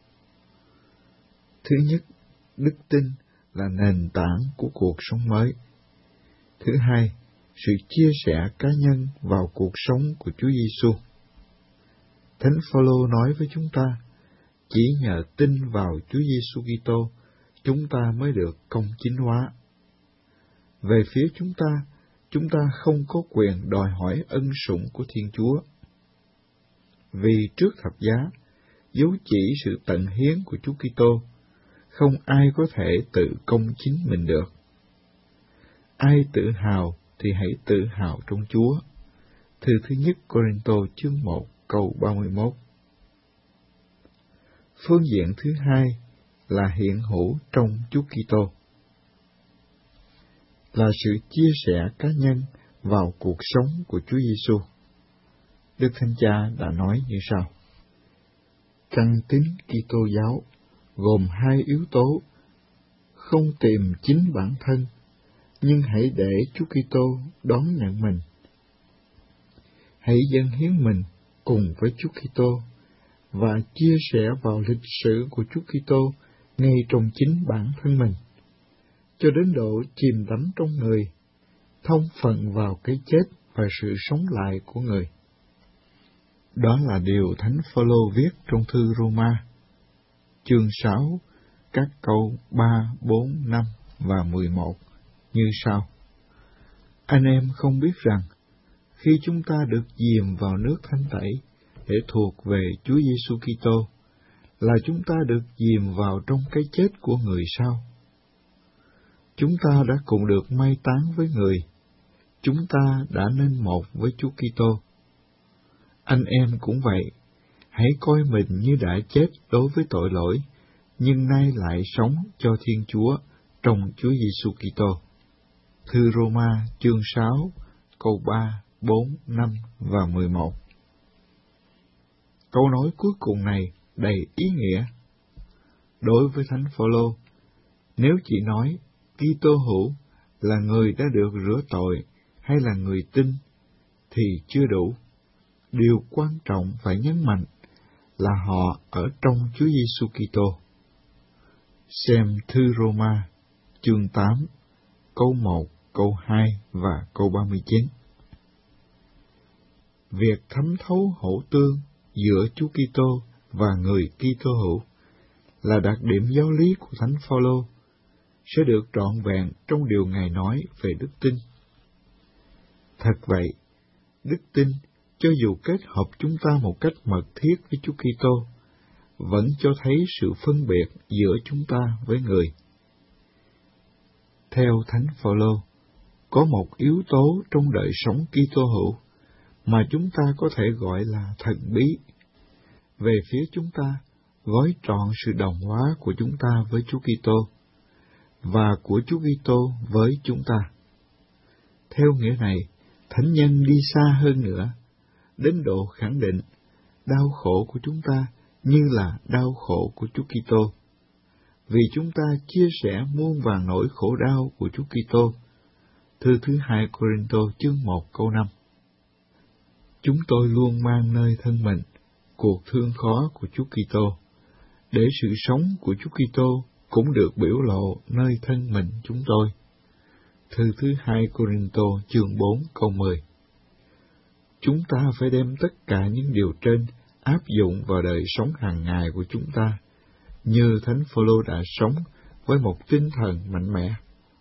Thứ nhất, đức tin là nền tảng của cuộc sống mới. Thứ hai, sự chia sẻ cá nhân vào cuộc sống của Chúa Giêsu. Thánh Phaolô nói với chúng ta, chỉ nhờ tin vào Chúa Giêsu Kitô, chúng ta mới được công chính hóa. Về phía chúng ta, chúng ta không có quyền đòi hỏi ân sủng của Thiên Chúa. Vì trước thập giá, dấu chỉ sự tận hiến của Chúa Kitô, không ai có thể tự công chính mình được. Ai tự hào thì hãy tự hào trong Chúa. Thư thứ nhất Cô-rinh-tô chương một câu ba mươi mốt. Phương diện thứ hai là hiện hữu trong Chúa Kitô, là sự chia sẻ cá nhân vào cuộc sống của Chúa Giêsu. Đức Thánh Cha đã nói như sau: căn tín Kitô giáo gồm hai yếu tố: không tìm chính bản thân, nhưng hãy để Chúa Kitô đón nhận mình. Hãy dâng hiến mình cùng với Chúa Kitô và chia sẻ vào lịch sử của Chúa Kitô ngay trong chính bản thân mình, cho đến độ chìm đắm trong người, thông phận vào cái chết và sự sống lại của người. Đó là điều Thánh Phaolô viết trong thư Roma, chương sáu, các câu ba, bốn, năm và mười một như sau: anh em không biết rằng, khi chúng ta được dìm vào nước thánh tẩy để thuộc về Chúa Giêsu Kitô, là chúng ta được dìm vào trong cái chết của người sao? Chúng ta đã cùng được mai táng với người, chúng ta đã nên một với Chúa Kitô. Anh em cũng vậy, hãy coi mình như đã chết đối với tội lỗi, nhưng nay lại sống cho Thiên Chúa trong Chúa Giêsu Kitô. Thư Roma chương sáu, câu ba, bốn, năm và mười một. Câu nói cuối cùng này đầy ý nghĩa. Đối với Thánh Phaolô, nếu chỉ nói Kitô hữu là người đã được rửa tội hay là người tin thì chưa đủ. Điều quan trọng phải nhấn mạnh là họ ở trong Chúa Giêsu Kitô. Xem thư Roma chương tám, câu một, câu hai và câu ba mươi chín. Việc thấm thấu hỗ tương giữa Chúa Kitô và người Kitô hữu là đặc điểm giáo lý của Thánh Phaolô, sẽ được trọn vẹn trong điều Ngài nói về đức tin. Thật vậy, đức tin, cho dù kết hợp chúng ta một cách mật thiết với Chúa Kitô, vẫn cho thấy sự phân biệt giữa chúng ta với người. Theo Thánh Phaolô, có một yếu tố trong đời sống Kitô hữu mà chúng ta có thể gọi là thần bí. Về phía chúng ta, gói trọn sự đồng hóa của chúng ta với Chúa Kitô và của Chúa Kitô với chúng ta. Theo nghĩa này, thánh nhân đi xa hơn nữa, đến độ khẳng định đau khổ của chúng ta như là đau khổ của Chúa Kitô, vì chúng ta chia sẻ muôn vàn nỗi khổ đau của Chúa Kitô. Thư thứ hai Cô-rinh-tô chương một câu năm. Chúng tôi luôn mang nơi thân mình cuộc thương khó của Chúa Kitô, để sự sống của Chúa Kitô cũng được biểu lộ nơi thân mình chúng tôi. Thư thứ hai Cô-rinh-tô chương bốn câu mười. Chúng ta phải đem tất cả những điều trên áp dụng vào đời sống hàng ngày của chúng ta, như Thánh Phaolô đã sống với một tinh thần mạnh mẽ.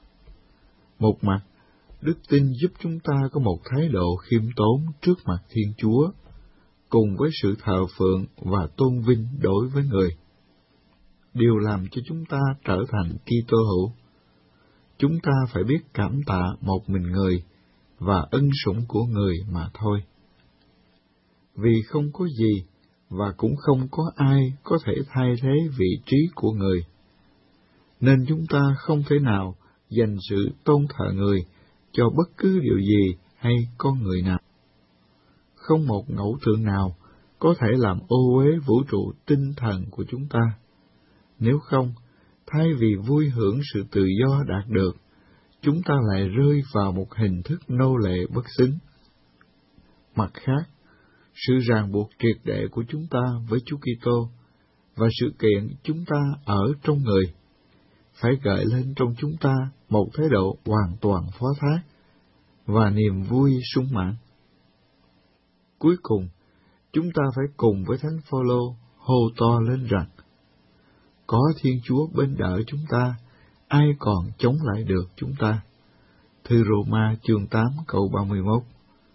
Một mặt, đức tin giúp chúng ta có một thái độ khiêm tốn trước mặt Thiên Chúa, cùng với sự thờ phượng và tôn vinh đối với người. Điều làm cho chúng ta trở thành Kitô hữu, chúng ta phải biết cảm tạ một mình người và ân sủng của người mà thôi. Vì không có gì và cũng không có ai có thể thay thế vị trí của người, nên chúng ta không thể nào dành sự tôn thờ người cho bất cứ điều gì hay con người nào. Không một ngẫu tượng nào có thể làm ô uế vũ trụ tinh thần của chúng ta. Nếu không, thay vì vui hưởng sự tự do đạt được, chúng ta lại rơi vào một hình thức nô lệ bất xứng. Mặt khác, sự ràng buộc triệt để của chúng ta với Chúa Kitô và sự kiện chúng ta ở trong người phải gợi lên trong chúng ta một thái độ hoàn toàn phó thác và niềm vui sung mãn. Cuối cùng, chúng ta phải cùng với Thánh Phaolô hô to lên rằng: có Thiên Chúa bên đỡ chúng ta, ai còn chống lại được chúng ta? Thư Roma chương tám câu ba mươi mốt.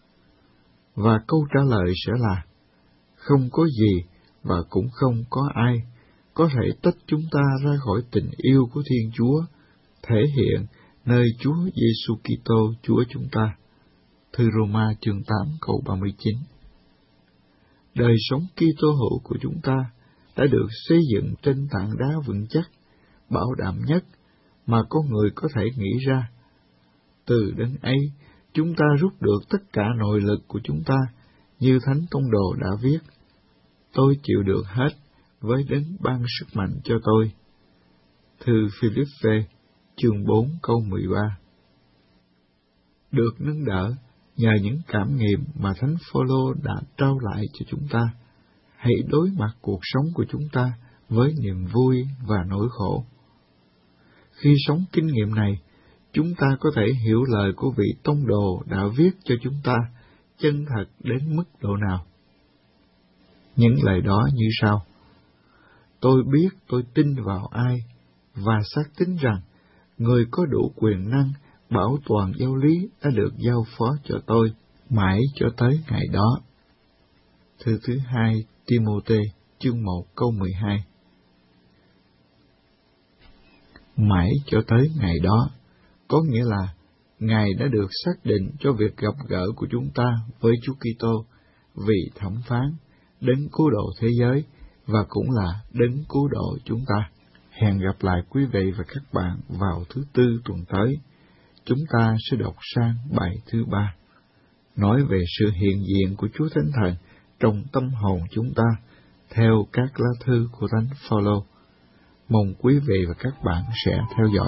Và câu trả lời sẽ là: không có gì và cũng không có ai có thể tách chúng ta ra khỏi tình yêu của Thiên Chúa, thể hiện nơi Chúa Giêsu Kitô Chúa chúng ta. Thư Roma chương tám câu ba mươi chín. Đời sống Kitô hữu của chúng ta đã được xây dựng trên tảng đá vững chắc bảo đảm nhất mà con người có thể nghĩ ra. Từ đấng ấy, chúng ta rút được tất cả nội lực của chúng ta, như Thánh Tông Đồ đã viết: Tôi chịu được hết với đấng ban sức mạnh cho tôi. Thư Philippe, chương bốn câu mười ba. Được nâng đỡ nhờ những cảm nghiệm mà Thánh Phaolô đã trao lại cho chúng ta, hãy đối mặt cuộc sống của chúng ta với niềm vui và nỗi khổ. Khi sống kinh nghiệm này, chúng ta có thể hiểu lời của vị tông đồ đã viết cho chúng ta chân thật đến mức độ nào. Những lời đó như sau: Tôi biết tôi tin vào ai, và xác tín rằng người có đủ quyền năng bảo toàn giáo lý đã được giao phó cho tôi mãi cho tới ngày đó. Thư thứ hai Timôthê chương một câu mười hai. Mãi cho tới ngày đó, có nghĩa là Ngài đã được xác định cho việc gặp gỡ của chúng ta với Chúa Kitô, vị thẩm phán, đấng cứu độ thế giới và cũng là đấng cứu độ chúng ta. Hẹn gặp lại quý vị và các bạn vào thứ Tư tuần tới. Chúng ta sẽ đọc sang bài thứ ba, nói về sự hiện diện của Chúa Thánh Thần trong tâm hồn chúng ta, theo các lá thư của Thánh Phaolô. Mong quý vị và các bạn sẽ theo dõi.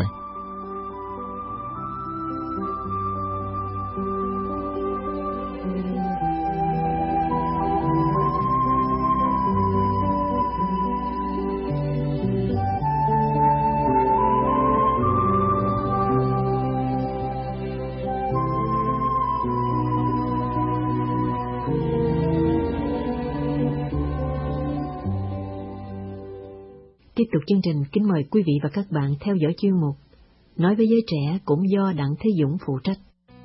Tiếp tục chương trình, kính mời quý vị và các bạn theo dõi chuyên mục Nói với giới trẻ, cũng do Đặng Thế Dũng phụ trách.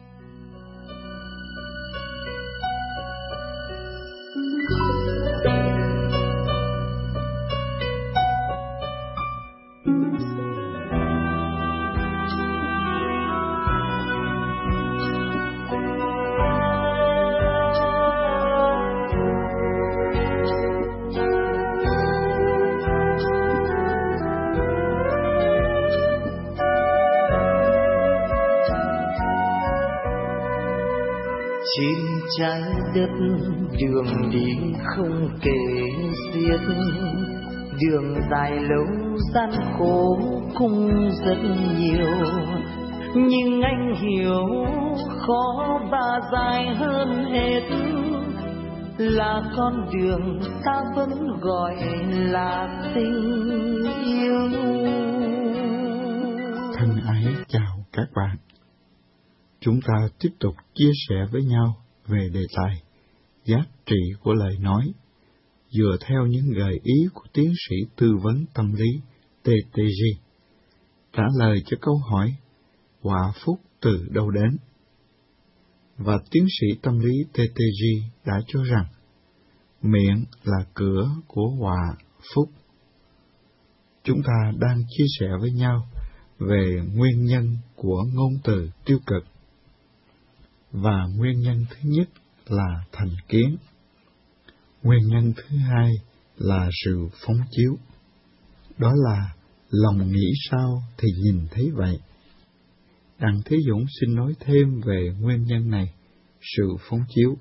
Trên trái đất đường đi không kể xiết, đường dài lâu gian khổ cũng rất nhiều, nhưng anh hiểu khó và dài hơn hết là con đường ta vẫn gọi là tình yêu. Thân ái chào các bạn. Chúng ta tiếp tục chia sẻ với nhau về đề tài giá trị của lời nói, dựa theo những gợi ý của tiến sĩ tư vấn tâm lý tê tê giê, trả lời cho câu hỏi họa phúc từ đâu đến. Và tiến sĩ tâm lý tê tê giê đã cho rằng miệng là cửa của họa phúc. Chúng ta đang chia sẻ với nhau về nguyên nhân của ngôn từ tiêu cực. Và nguyên nhân thứ nhất là thành kiến. Nguyên nhân thứ hai là sự phóng chiếu. Đó là lòng nghĩ sao thì nhìn thấy vậy. Đặng Thế Dũng xin nói thêm về nguyên nhân này, sự phóng chiếu.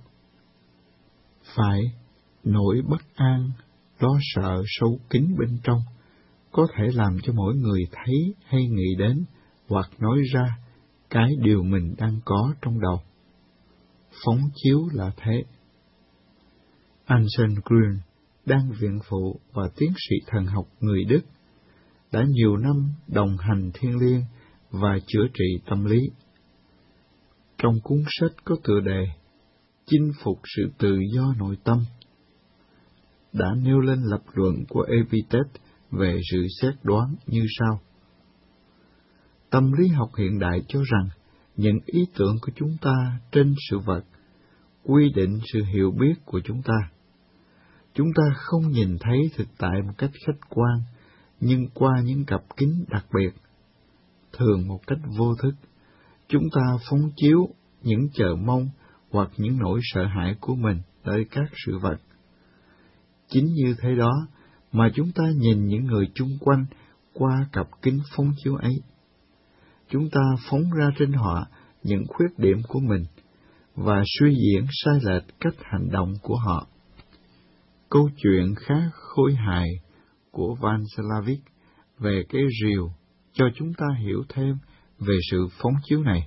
Phải, nỗi bất an, lo sợ sâu kín bên trong có thể làm cho mỗi người thấy hay nghĩ đến hoặc nói ra cái điều mình đang có trong đầu. Phóng chiếu là thế. Anselm Grün, đang viện phụ và tiến sĩ thần học người Đức, đã nhiều năm đồng hành thiêng liêng và chữa trị tâm lý. Trong cuốn sách có tựa đề Chinh phục sự tự do nội tâm, đã nêu lên lập luận của Epictet về sự xét đoán như sau. Tâm lý học hiện đại cho rằng những ý tưởng của chúng ta trên sự vật quy định sự hiểu biết của chúng ta. Chúng ta không nhìn thấy thực tại một cách khách quan, nhưng qua những cặp kính đặc biệt. Thường một cách vô thức, chúng ta phóng chiếu những chờ mong hoặc những nỗi sợ hãi của mình tới các sự vật. Chính như thế đó mà chúng ta nhìn những người chung quanh qua cặp kính phóng chiếu ấy. Chúng ta phóng ra trên họ những khuyết điểm của mình và suy diễn sai lệch cách hành động của họ. Câu chuyện khá khôi hài của Václavic về cái rìu cho chúng ta hiểu thêm về sự phóng chiếu này.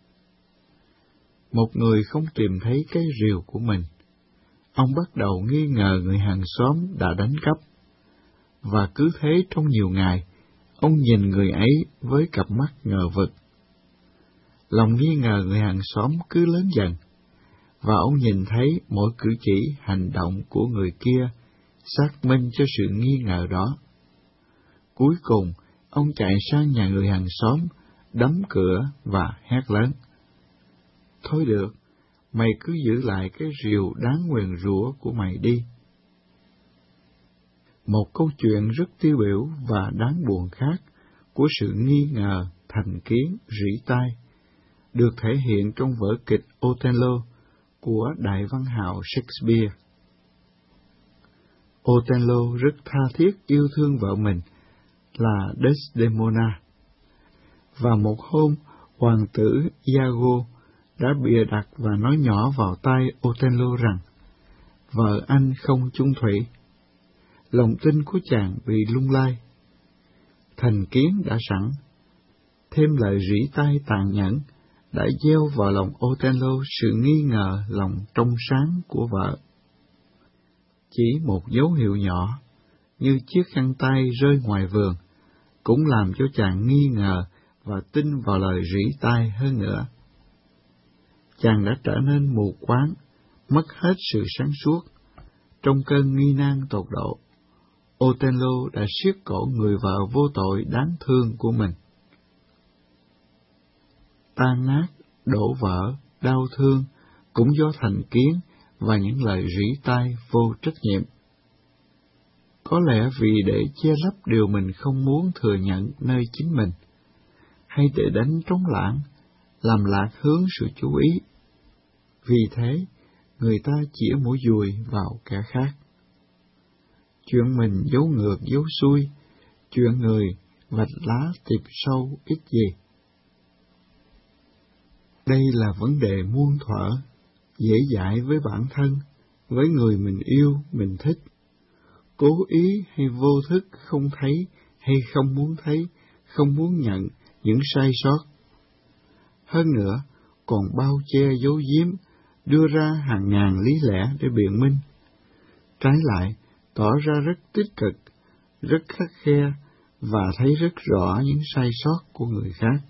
Một người không tìm thấy cái rìu của mình. Ông bắt đầu nghi ngờ người hàng xóm đã đánh cắp, và cứ thế trong nhiều ngày, ông nhìn người ấy với cặp mắt ngờ vực. Lòng nghi ngờ người hàng xóm cứ lớn dần, và ông nhìn thấy mỗi cử chỉ, hành động của người kia xác minh cho sự nghi ngờ đó. Cuối cùng, ông chạy sang nhà người hàng xóm, đóng cửa và hét lớn: "Thôi được, mày cứ giữ lại cái rìu đáng nguyền rủa của mày đi." Một câu chuyện rất tiêu biểu và đáng buồn khác của sự nghi ngờ, thành kiến, rỉ tai, được thể hiện trong vở kịch Othello của đại văn hào Shakespeare. Othello rất tha thiết yêu thương vợ mình là Desdemona, và một hôm hoàng tử Iago đã bịa đặt và nói nhỏ vào tai Othello rằng vợ anh không chung thủy. Lòng tin của chàng bị lung lay. Thành kiến đã sẵn, thêm lời rỉ tai tàn nhẫn đã gieo vào lòng Othello sự nghi ngờ lòng trong sáng của vợ. Chỉ một dấu hiệu nhỏ, như chiếc khăn tay rơi ngoài vườn, cũng làm cho chàng nghi ngờ và tin vào lời rỉ tai hơn nữa. Chàng đã trở nên mù quáng, mất hết sự sáng suốt. Trong cơn nghi nan tột độ, Othello đã siết cổ người vợ vô tội đáng thương của mình. Tan nát, đổ vỡ, đau thương cũng do thành kiến và những lời rỉ tai vô trách nhiệm. Có lẽ vì để che lấp điều mình không muốn thừa nhận nơi chính mình, hay để đánh trống lãng, làm lạc hướng sự chú ý. Vì thế, người ta chĩa mũi dùi vào kẻ khác. Chuyện mình giấu ngược giấu xuôi, chuyện người vạch lá tiệp sâu ít gì. Đây là vấn đề muôn thuở, dễ dãi với bản thân, với người mình yêu, mình thích. Cố ý hay vô thức không thấy hay không muốn thấy, không muốn nhận những sai sót. Hơn nữa, còn bao che giấu giếm, đưa ra hàng ngàn lý lẽ để biện minh. Trái lại, tỏ ra rất tích cực, rất khắt khe và thấy rất rõ những sai sót của người khác.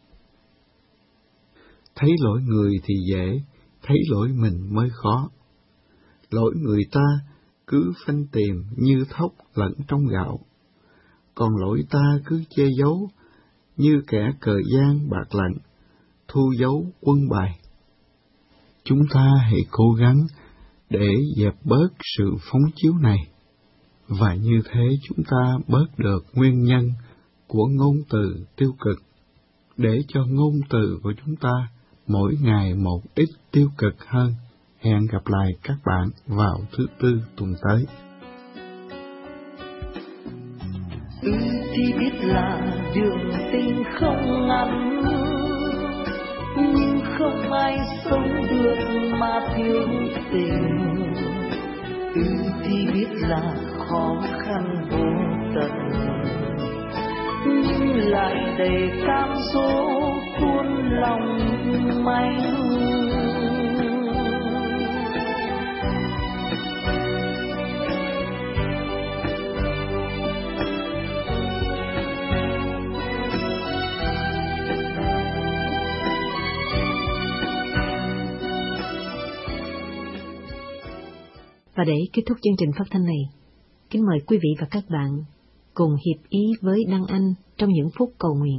Thấy lỗi người thì dễ, thấy lỗi mình mới khó. Lỗi người ta cứ phanh tìm như thóc lẫn trong gạo, còn lỗi ta cứ che giấu như kẻ cờ gian bạc lạnh, thu giấu quân bài. Chúng ta hãy cố gắng để dẹp bớt sự phóng chiếu này, và như thế chúng ta bớt được nguyên nhân của ngôn từ tiêu cực, để cho ngôn từ của chúng ta mỗi ngày một ít tiêu cực hơn. Hẹn gặp lại các bạn vào thứ Tư tuần tới. Ừ thì biết là đường tình không ngắn, nhưng không ai sống được mà thiếu tình. Ừ thì biết là khó khăn vô tận, nhưng lại đầy cam dỗ cuốn lòng may. Và để kết thúc chương trình phát thanh này, kính mời quý vị và các bạn cùng hiệp ý với Đăng Anh trong những phút cầu nguyện.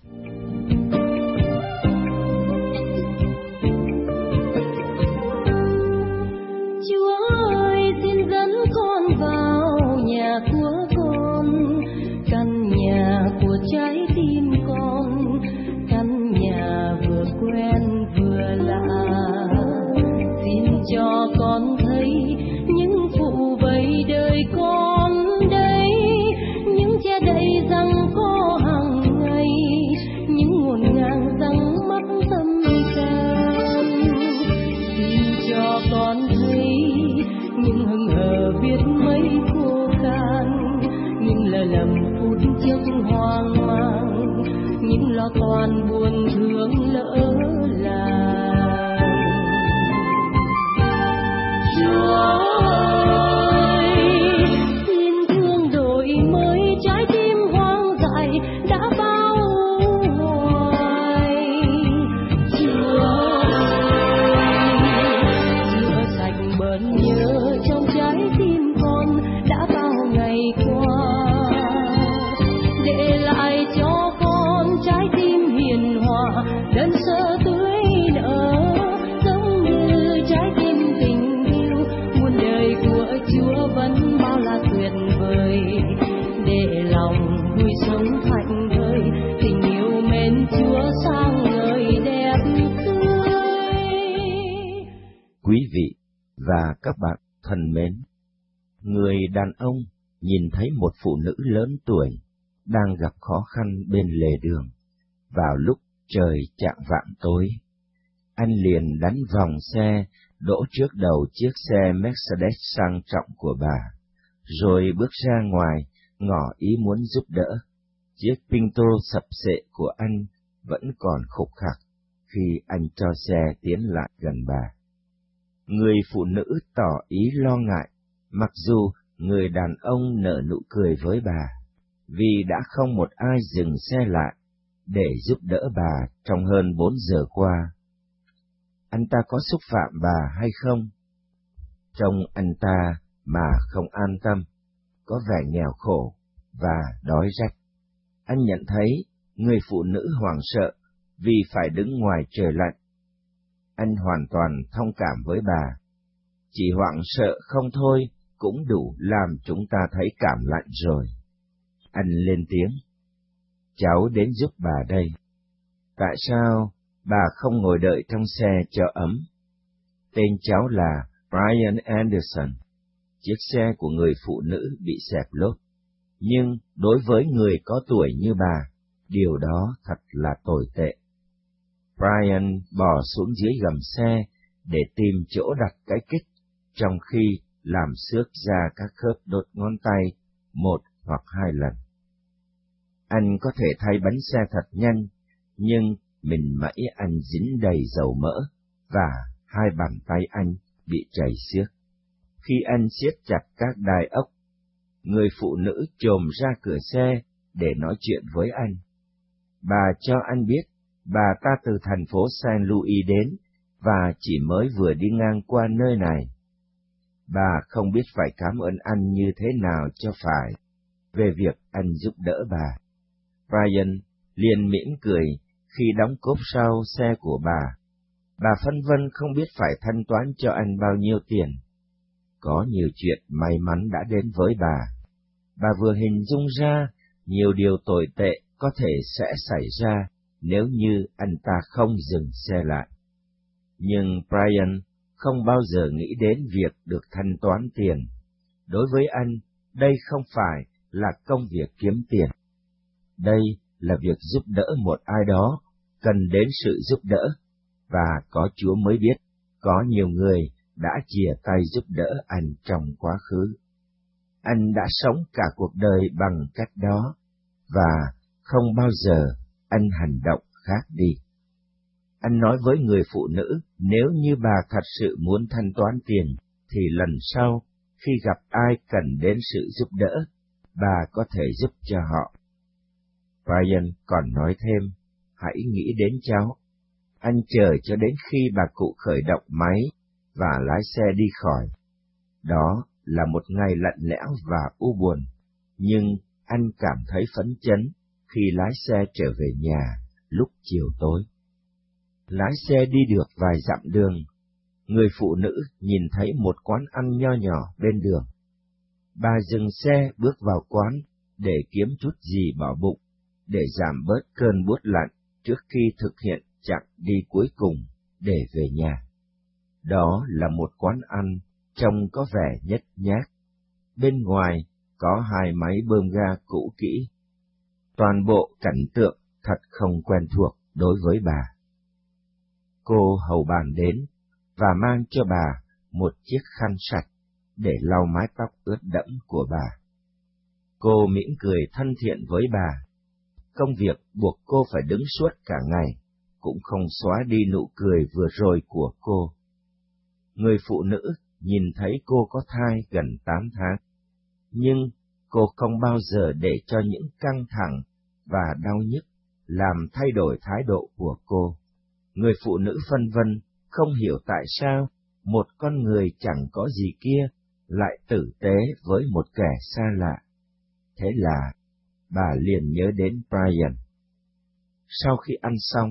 Chúa ơi, xin dẫn con vào nhà của con, căn nhà của trái tim con, căn nhà vừa quen vừa lạ. Xin cho con thấy những phụ vầy đời con đây, những che đậy rằng đơn sơ tươi nở, giống như trái tim tình yêu, muôn đời của Chúa vẫn bao la tuyệt vời, để lòng vui sống thảnh thơi, tình yêu mến Chúa sáng ngời đẹp tươi. Quý vị và các bạn thân mến, người đàn ông nhìn thấy một phụ nữ lớn tuổi đang gặp khó khăn bên lề đường. Vào lúc trời chạng vạng tối, anh liền đánh vòng xe đỗ trước đầu chiếc xe Mercedes sang trọng của bà, rồi bước ra ngoài ngỏ ý muốn giúp đỡ. Chiếc Pinto sập xệ của anh vẫn còn khục khặc khi anh cho xe tiến lại gần bà. Người phụ nữ tỏ ý lo ngại, mặc dù người đàn ông nở nụ cười với bà, vì đã không một ai dừng xe lại để giúp đỡ bà trong hơn bốn giờ qua. Anh ta có xúc phạm bà hay không? Trông anh ta mà không an tâm, có vẻ nghèo khổ và đói rách. Anh nhận thấy người phụ nữ hoảng sợ vì phải đứng ngoài trời lạnh. Anh hoàn toàn thông cảm với bà. Chỉ hoảng sợ không thôi cũng đủ làm chúng ta thấy cảm lạnh rồi. Anh lên tiếng: cháu đến giúp bà đây. Tại sao bà không ngồi đợi trong xe cho ấm? Tên cháu là Brian Anderson. Chiếc xe của người phụ nữ bị xẹp lốp. Nhưng đối với người có tuổi như bà, điều đó thật là tồi tệ. Brian bò xuống dưới gầm xe để tìm chỗ đặt cái kích, trong khi làm xước ra các khớp đốt ngón tay một hoặc hai lần. Anh có thể thay bánh xe thật nhanh, nhưng mình mẩy anh dính đầy dầu mỡ và hai bàn tay anh bị chảy xước. Khi anh siết chặt các đai ốc, người phụ nữ chồm ra cửa xe để nói chuyện với anh. Bà cho anh biết bà ta từ thành phố Saint Louis đến và chỉ mới vừa đi ngang qua nơi này. Bà không biết phải cảm ơn anh như thế nào cho phải về việc anh giúp đỡ bà. Brian liền mỉm cười khi đóng cốp sau xe của bà. Bà phân vân không biết phải thanh toán cho anh bao nhiêu tiền. Có nhiều chuyện may mắn đã đến với bà. Bà vừa hình dung ra nhiều điều tồi tệ có thể sẽ xảy ra nếu như anh ta không dừng xe lại. Nhưng Brian không bao giờ nghĩ đến việc được thanh toán tiền. Đối với anh, đây không phải là công việc kiếm tiền. Đây là việc giúp đỡ một ai đó cần đến sự giúp đỡ, và có Chúa mới biết có nhiều người đã chìa tay giúp đỡ anh trong quá khứ. Anh đã sống cả cuộc đời bằng cách đó, và không bao giờ anh hành động khác đi. Anh nói với người phụ nữ, nếu như bà thật sự muốn thanh toán tiền, thì lần sau, khi gặp ai cần đến sự giúp đỡ, bà có thể giúp cho họ. Brian còn nói thêm, hãy nghĩ đến cháu. Anh chờ cho đến khi bà cụ khởi động máy và lái xe đi khỏi. Đó là một ngày lạnh lẽo và u buồn, nhưng anh cảm thấy phấn chấn khi lái xe trở về nhà lúc chiều tối. Lái xe đi được vài dặm đường, người phụ nữ nhìn thấy một quán ăn nho nhỏ bên đường. Bà dừng xe bước vào quán để kiếm chút gì bỏ bụng, để giảm bớt cơn buốt lạnh trước khi thực hiện chặng đi cuối cùng để về nhà. Đó là một quán ăn trông có vẻ nhếch nhác. Bên ngoài có hai máy bơm ga cũ kỹ. Toàn bộ cảnh tượng thật không quen thuộc đối với bà. Cô hầu bàn đến và mang cho bà một chiếc khăn sạch để lau mái tóc ướt đẫm của bà. Cô mỉm cười thân thiện với bà. Công việc buộc cô phải đứng suốt cả ngày, cũng không xóa đi nụ cười vừa rồi của cô. Người phụ nữ nhìn thấy cô có thai gần tám tháng, nhưng cô không bao giờ để cho những căng thẳng và đau nhức làm thay đổi thái độ của cô. Người phụ nữ phân vân, không hiểu tại sao một con người chẳng có gì kia lại tử tế với một kẻ xa lạ. Thế là bà liền nhớ đến Brian. Sau khi ăn xong,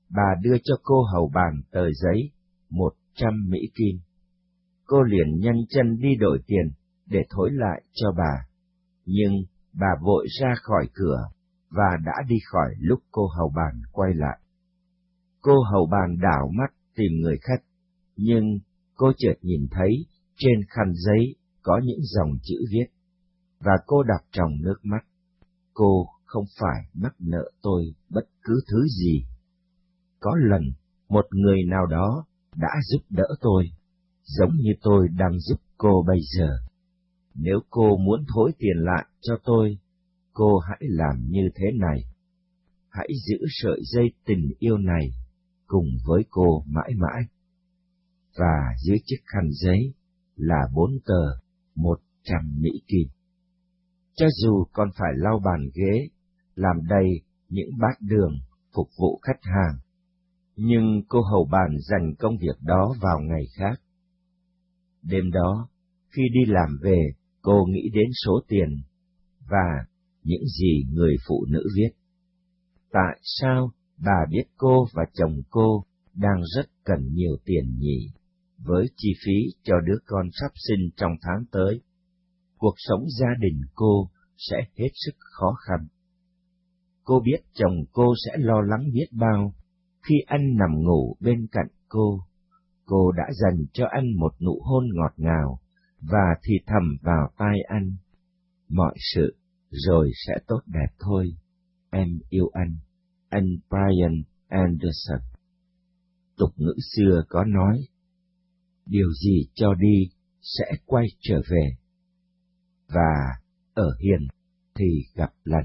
bà đưa cho cô hầu bàn tờ giấy một trăm mỹ kim. Cô liền nhanh chân đi đổi tiền để thối lại cho bà, nhưng bà vội ra khỏi cửa và đã đi khỏi lúc cô hầu bàn quay lại. Cô hầu bàn đảo mắt tìm người khách, nhưng cô chợt nhìn thấy trên khăn giấy có những dòng chữ viết, và cô đọc tròng nước mắt. Cô không phải mắc nợ tôi bất cứ thứ gì. Có lần một người nào đó đã giúp đỡ tôi, giống như tôi đang giúp cô bây giờ. Nếu cô muốn thối tiền lại cho tôi, cô hãy làm như thế này. Hãy giữ sợi dây tình yêu này cùng với cô mãi mãi. Và dưới chiếc khăn giấy là bốn tờ một trăm mỹ kim. Cho dù còn phải lau bàn ghế, làm đầy những bát đường phục vụ khách hàng, nhưng cô hầu bàn dành công việc đó vào ngày khác. Đêm đó, khi đi làm về, cô nghĩ đến số tiền và những gì người phụ nữ viết. Tại sao bà biết cô và chồng cô đang rất cần nhiều tiền nhỉ? Với chi phí cho đứa con sắp sinh trong tháng tới, cuộc sống gia đình cô sẽ hết sức khó khăn. Cô biết chồng cô sẽ lo lắng biết bao khi anh nằm ngủ bên cạnh cô. Cô đã dành cho anh một nụ hôn ngọt ngào và thì thầm vào tai anh: mọi sự rồi sẽ tốt đẹp thôi, em yêu anh, anh Brian Anderson. Tục ngữ xưa có nói, điều gì cho đi sẽ quay trở về, và ở hiền thì gặp lành.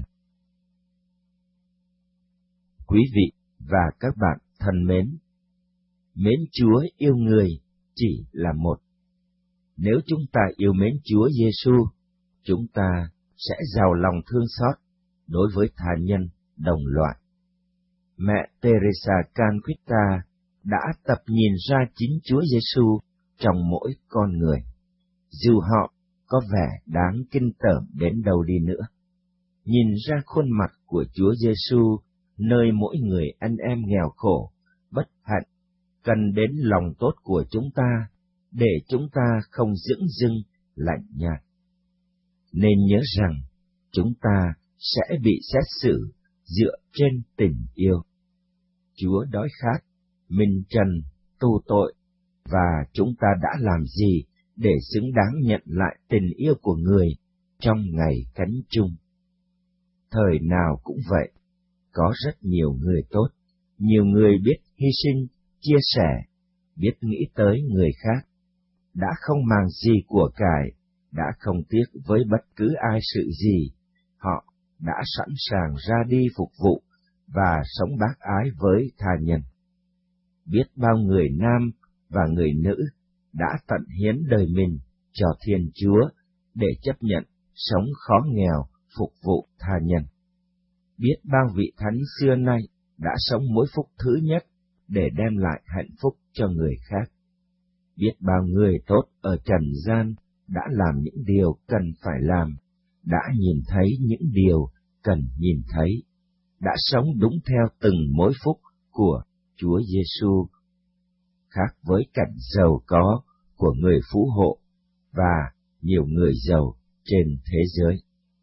Quý vị và các bạn thân mến, mến Chúa yêu người chỉ là một. Nếu chúng ta yêu mến Chúa Giêsu, chúng ta sẽ giàu lòng thương xót đối với tha nhân đồng loại. Mẹ Teresa Calcutta đã tập nhìn ra chính Chúa Giêsu trong mỗi con người, dù họ có vẻ đáng kinh tởm đến đâu đi nữa. Nhìn ra khuôn mặt của Chúa Giêsu nơi mỗi người anh em nghèo khổ, bất hạnh, cần đến lòng tốt của chúng ta, để chúng ta không dửng dưng, lạnh nhạt. Nên nhớ rằng, chúng ta sẽ bị xét xử dựa trên tình yêu. Chúa đói khát, mình trần, tu tội, và chúng ta đã làm gì để xứng đáng nhận lại tình yêu của người trong ngày cánh chung? Thời nào cũng vậy, có rất nhiều người tốt, nhiều người biết hy sinh, chia sẻ, biết nghĩ tới người khác, đã không màng gì của cải, đã không tiếc với bất cứ ai sự gì, họ đã sẵn sàng ra đi phục vụ và sống bác ái với tha nhân. Biết bao người nam và người nữ đã tận hiến đời mình cho Thiên Chúa để chấp nhận sống khó nghèo, phục vụ tha nhân. Biết bao vị thánh xưa nay đã sống mối phúc thứ nhất để đem lại hạnh phúc cho người khác. Biết bao người tốt ở trần gian đã làm những điều cần phải làm, đã nhìn thấy những điều cần nhìn thấy, đã sống đúng theo từng mối phúc của Chúa Giêsu, khác với cảnh giàu có của người phú hộ và nhiều người giàu trên thế giới.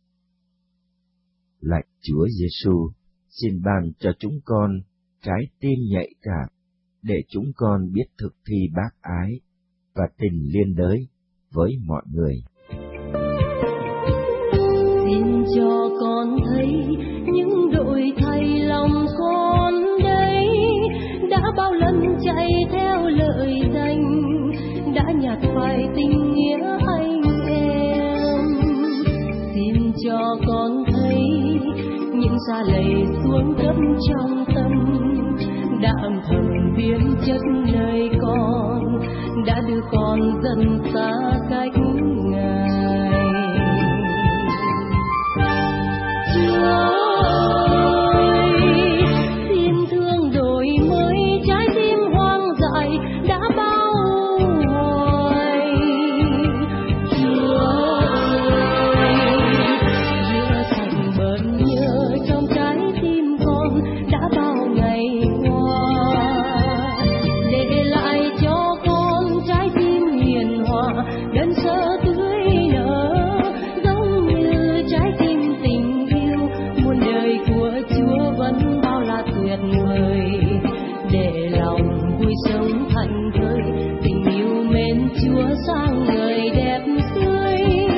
Lạy Chúa Giêsu, xin ban cho chúng con trái tim nhạy cảm để chúng con biết thực thi bác ái và tình liên đới với mọi người. Xin cho con thấy những đổi thay lòng con đây, đã bao lần chạy theo lợi danh, đã nhạt phai tình nghĩa anh em. Xin cho con thấy những xa lầy xuống cấp trong tâm, đã âm thầm biến chất nơi con, đã đưa con dần xa cách Ngài. Chúa ơi, xin thương đổi mới trái tim hoang dại đã bao hồi. Chúa ơi, rửa sạch bớt nhớ trong trái tim con đã bao ngày qua. lòng vui sống thành thơi, tình yêu mến Chúa sang người đẹp tươi,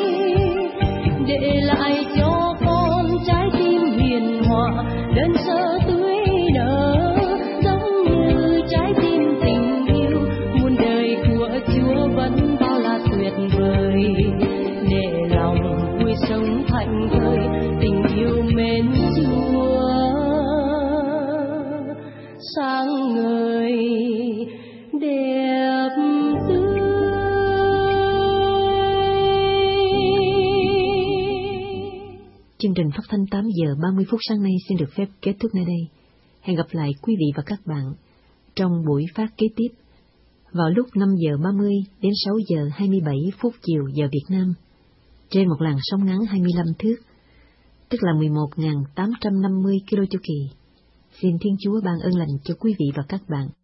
để lại cho con trái tim hiền hòa đơn sơ tươi nở, giống như trái tim tình yêu muôn đời của Chúa vẫn bao la tuyệt vời, để lòng vui sống thành thơi, tình yêu mến Chúa sáng ngời đẹp tươi. Chương trình phát thanh tám giờ ba mươi phút sáng nay xin được phép kết thúc nơi đây. Hẹn gặp lại quý vị và các bạn trong buổi phát kế tiếp vào lúc năm giờ ba mươi đến sáu giờ hai mươi bảy phút chiều giờ Việt Nam trên một làn sóng ngắn hai mươi lăm thước, tức là mười một nghìn tám trăm năm mươi ki lô chu kỳ. Xin Thiên Chúa ban ơn lành cho quý vị và các bạn.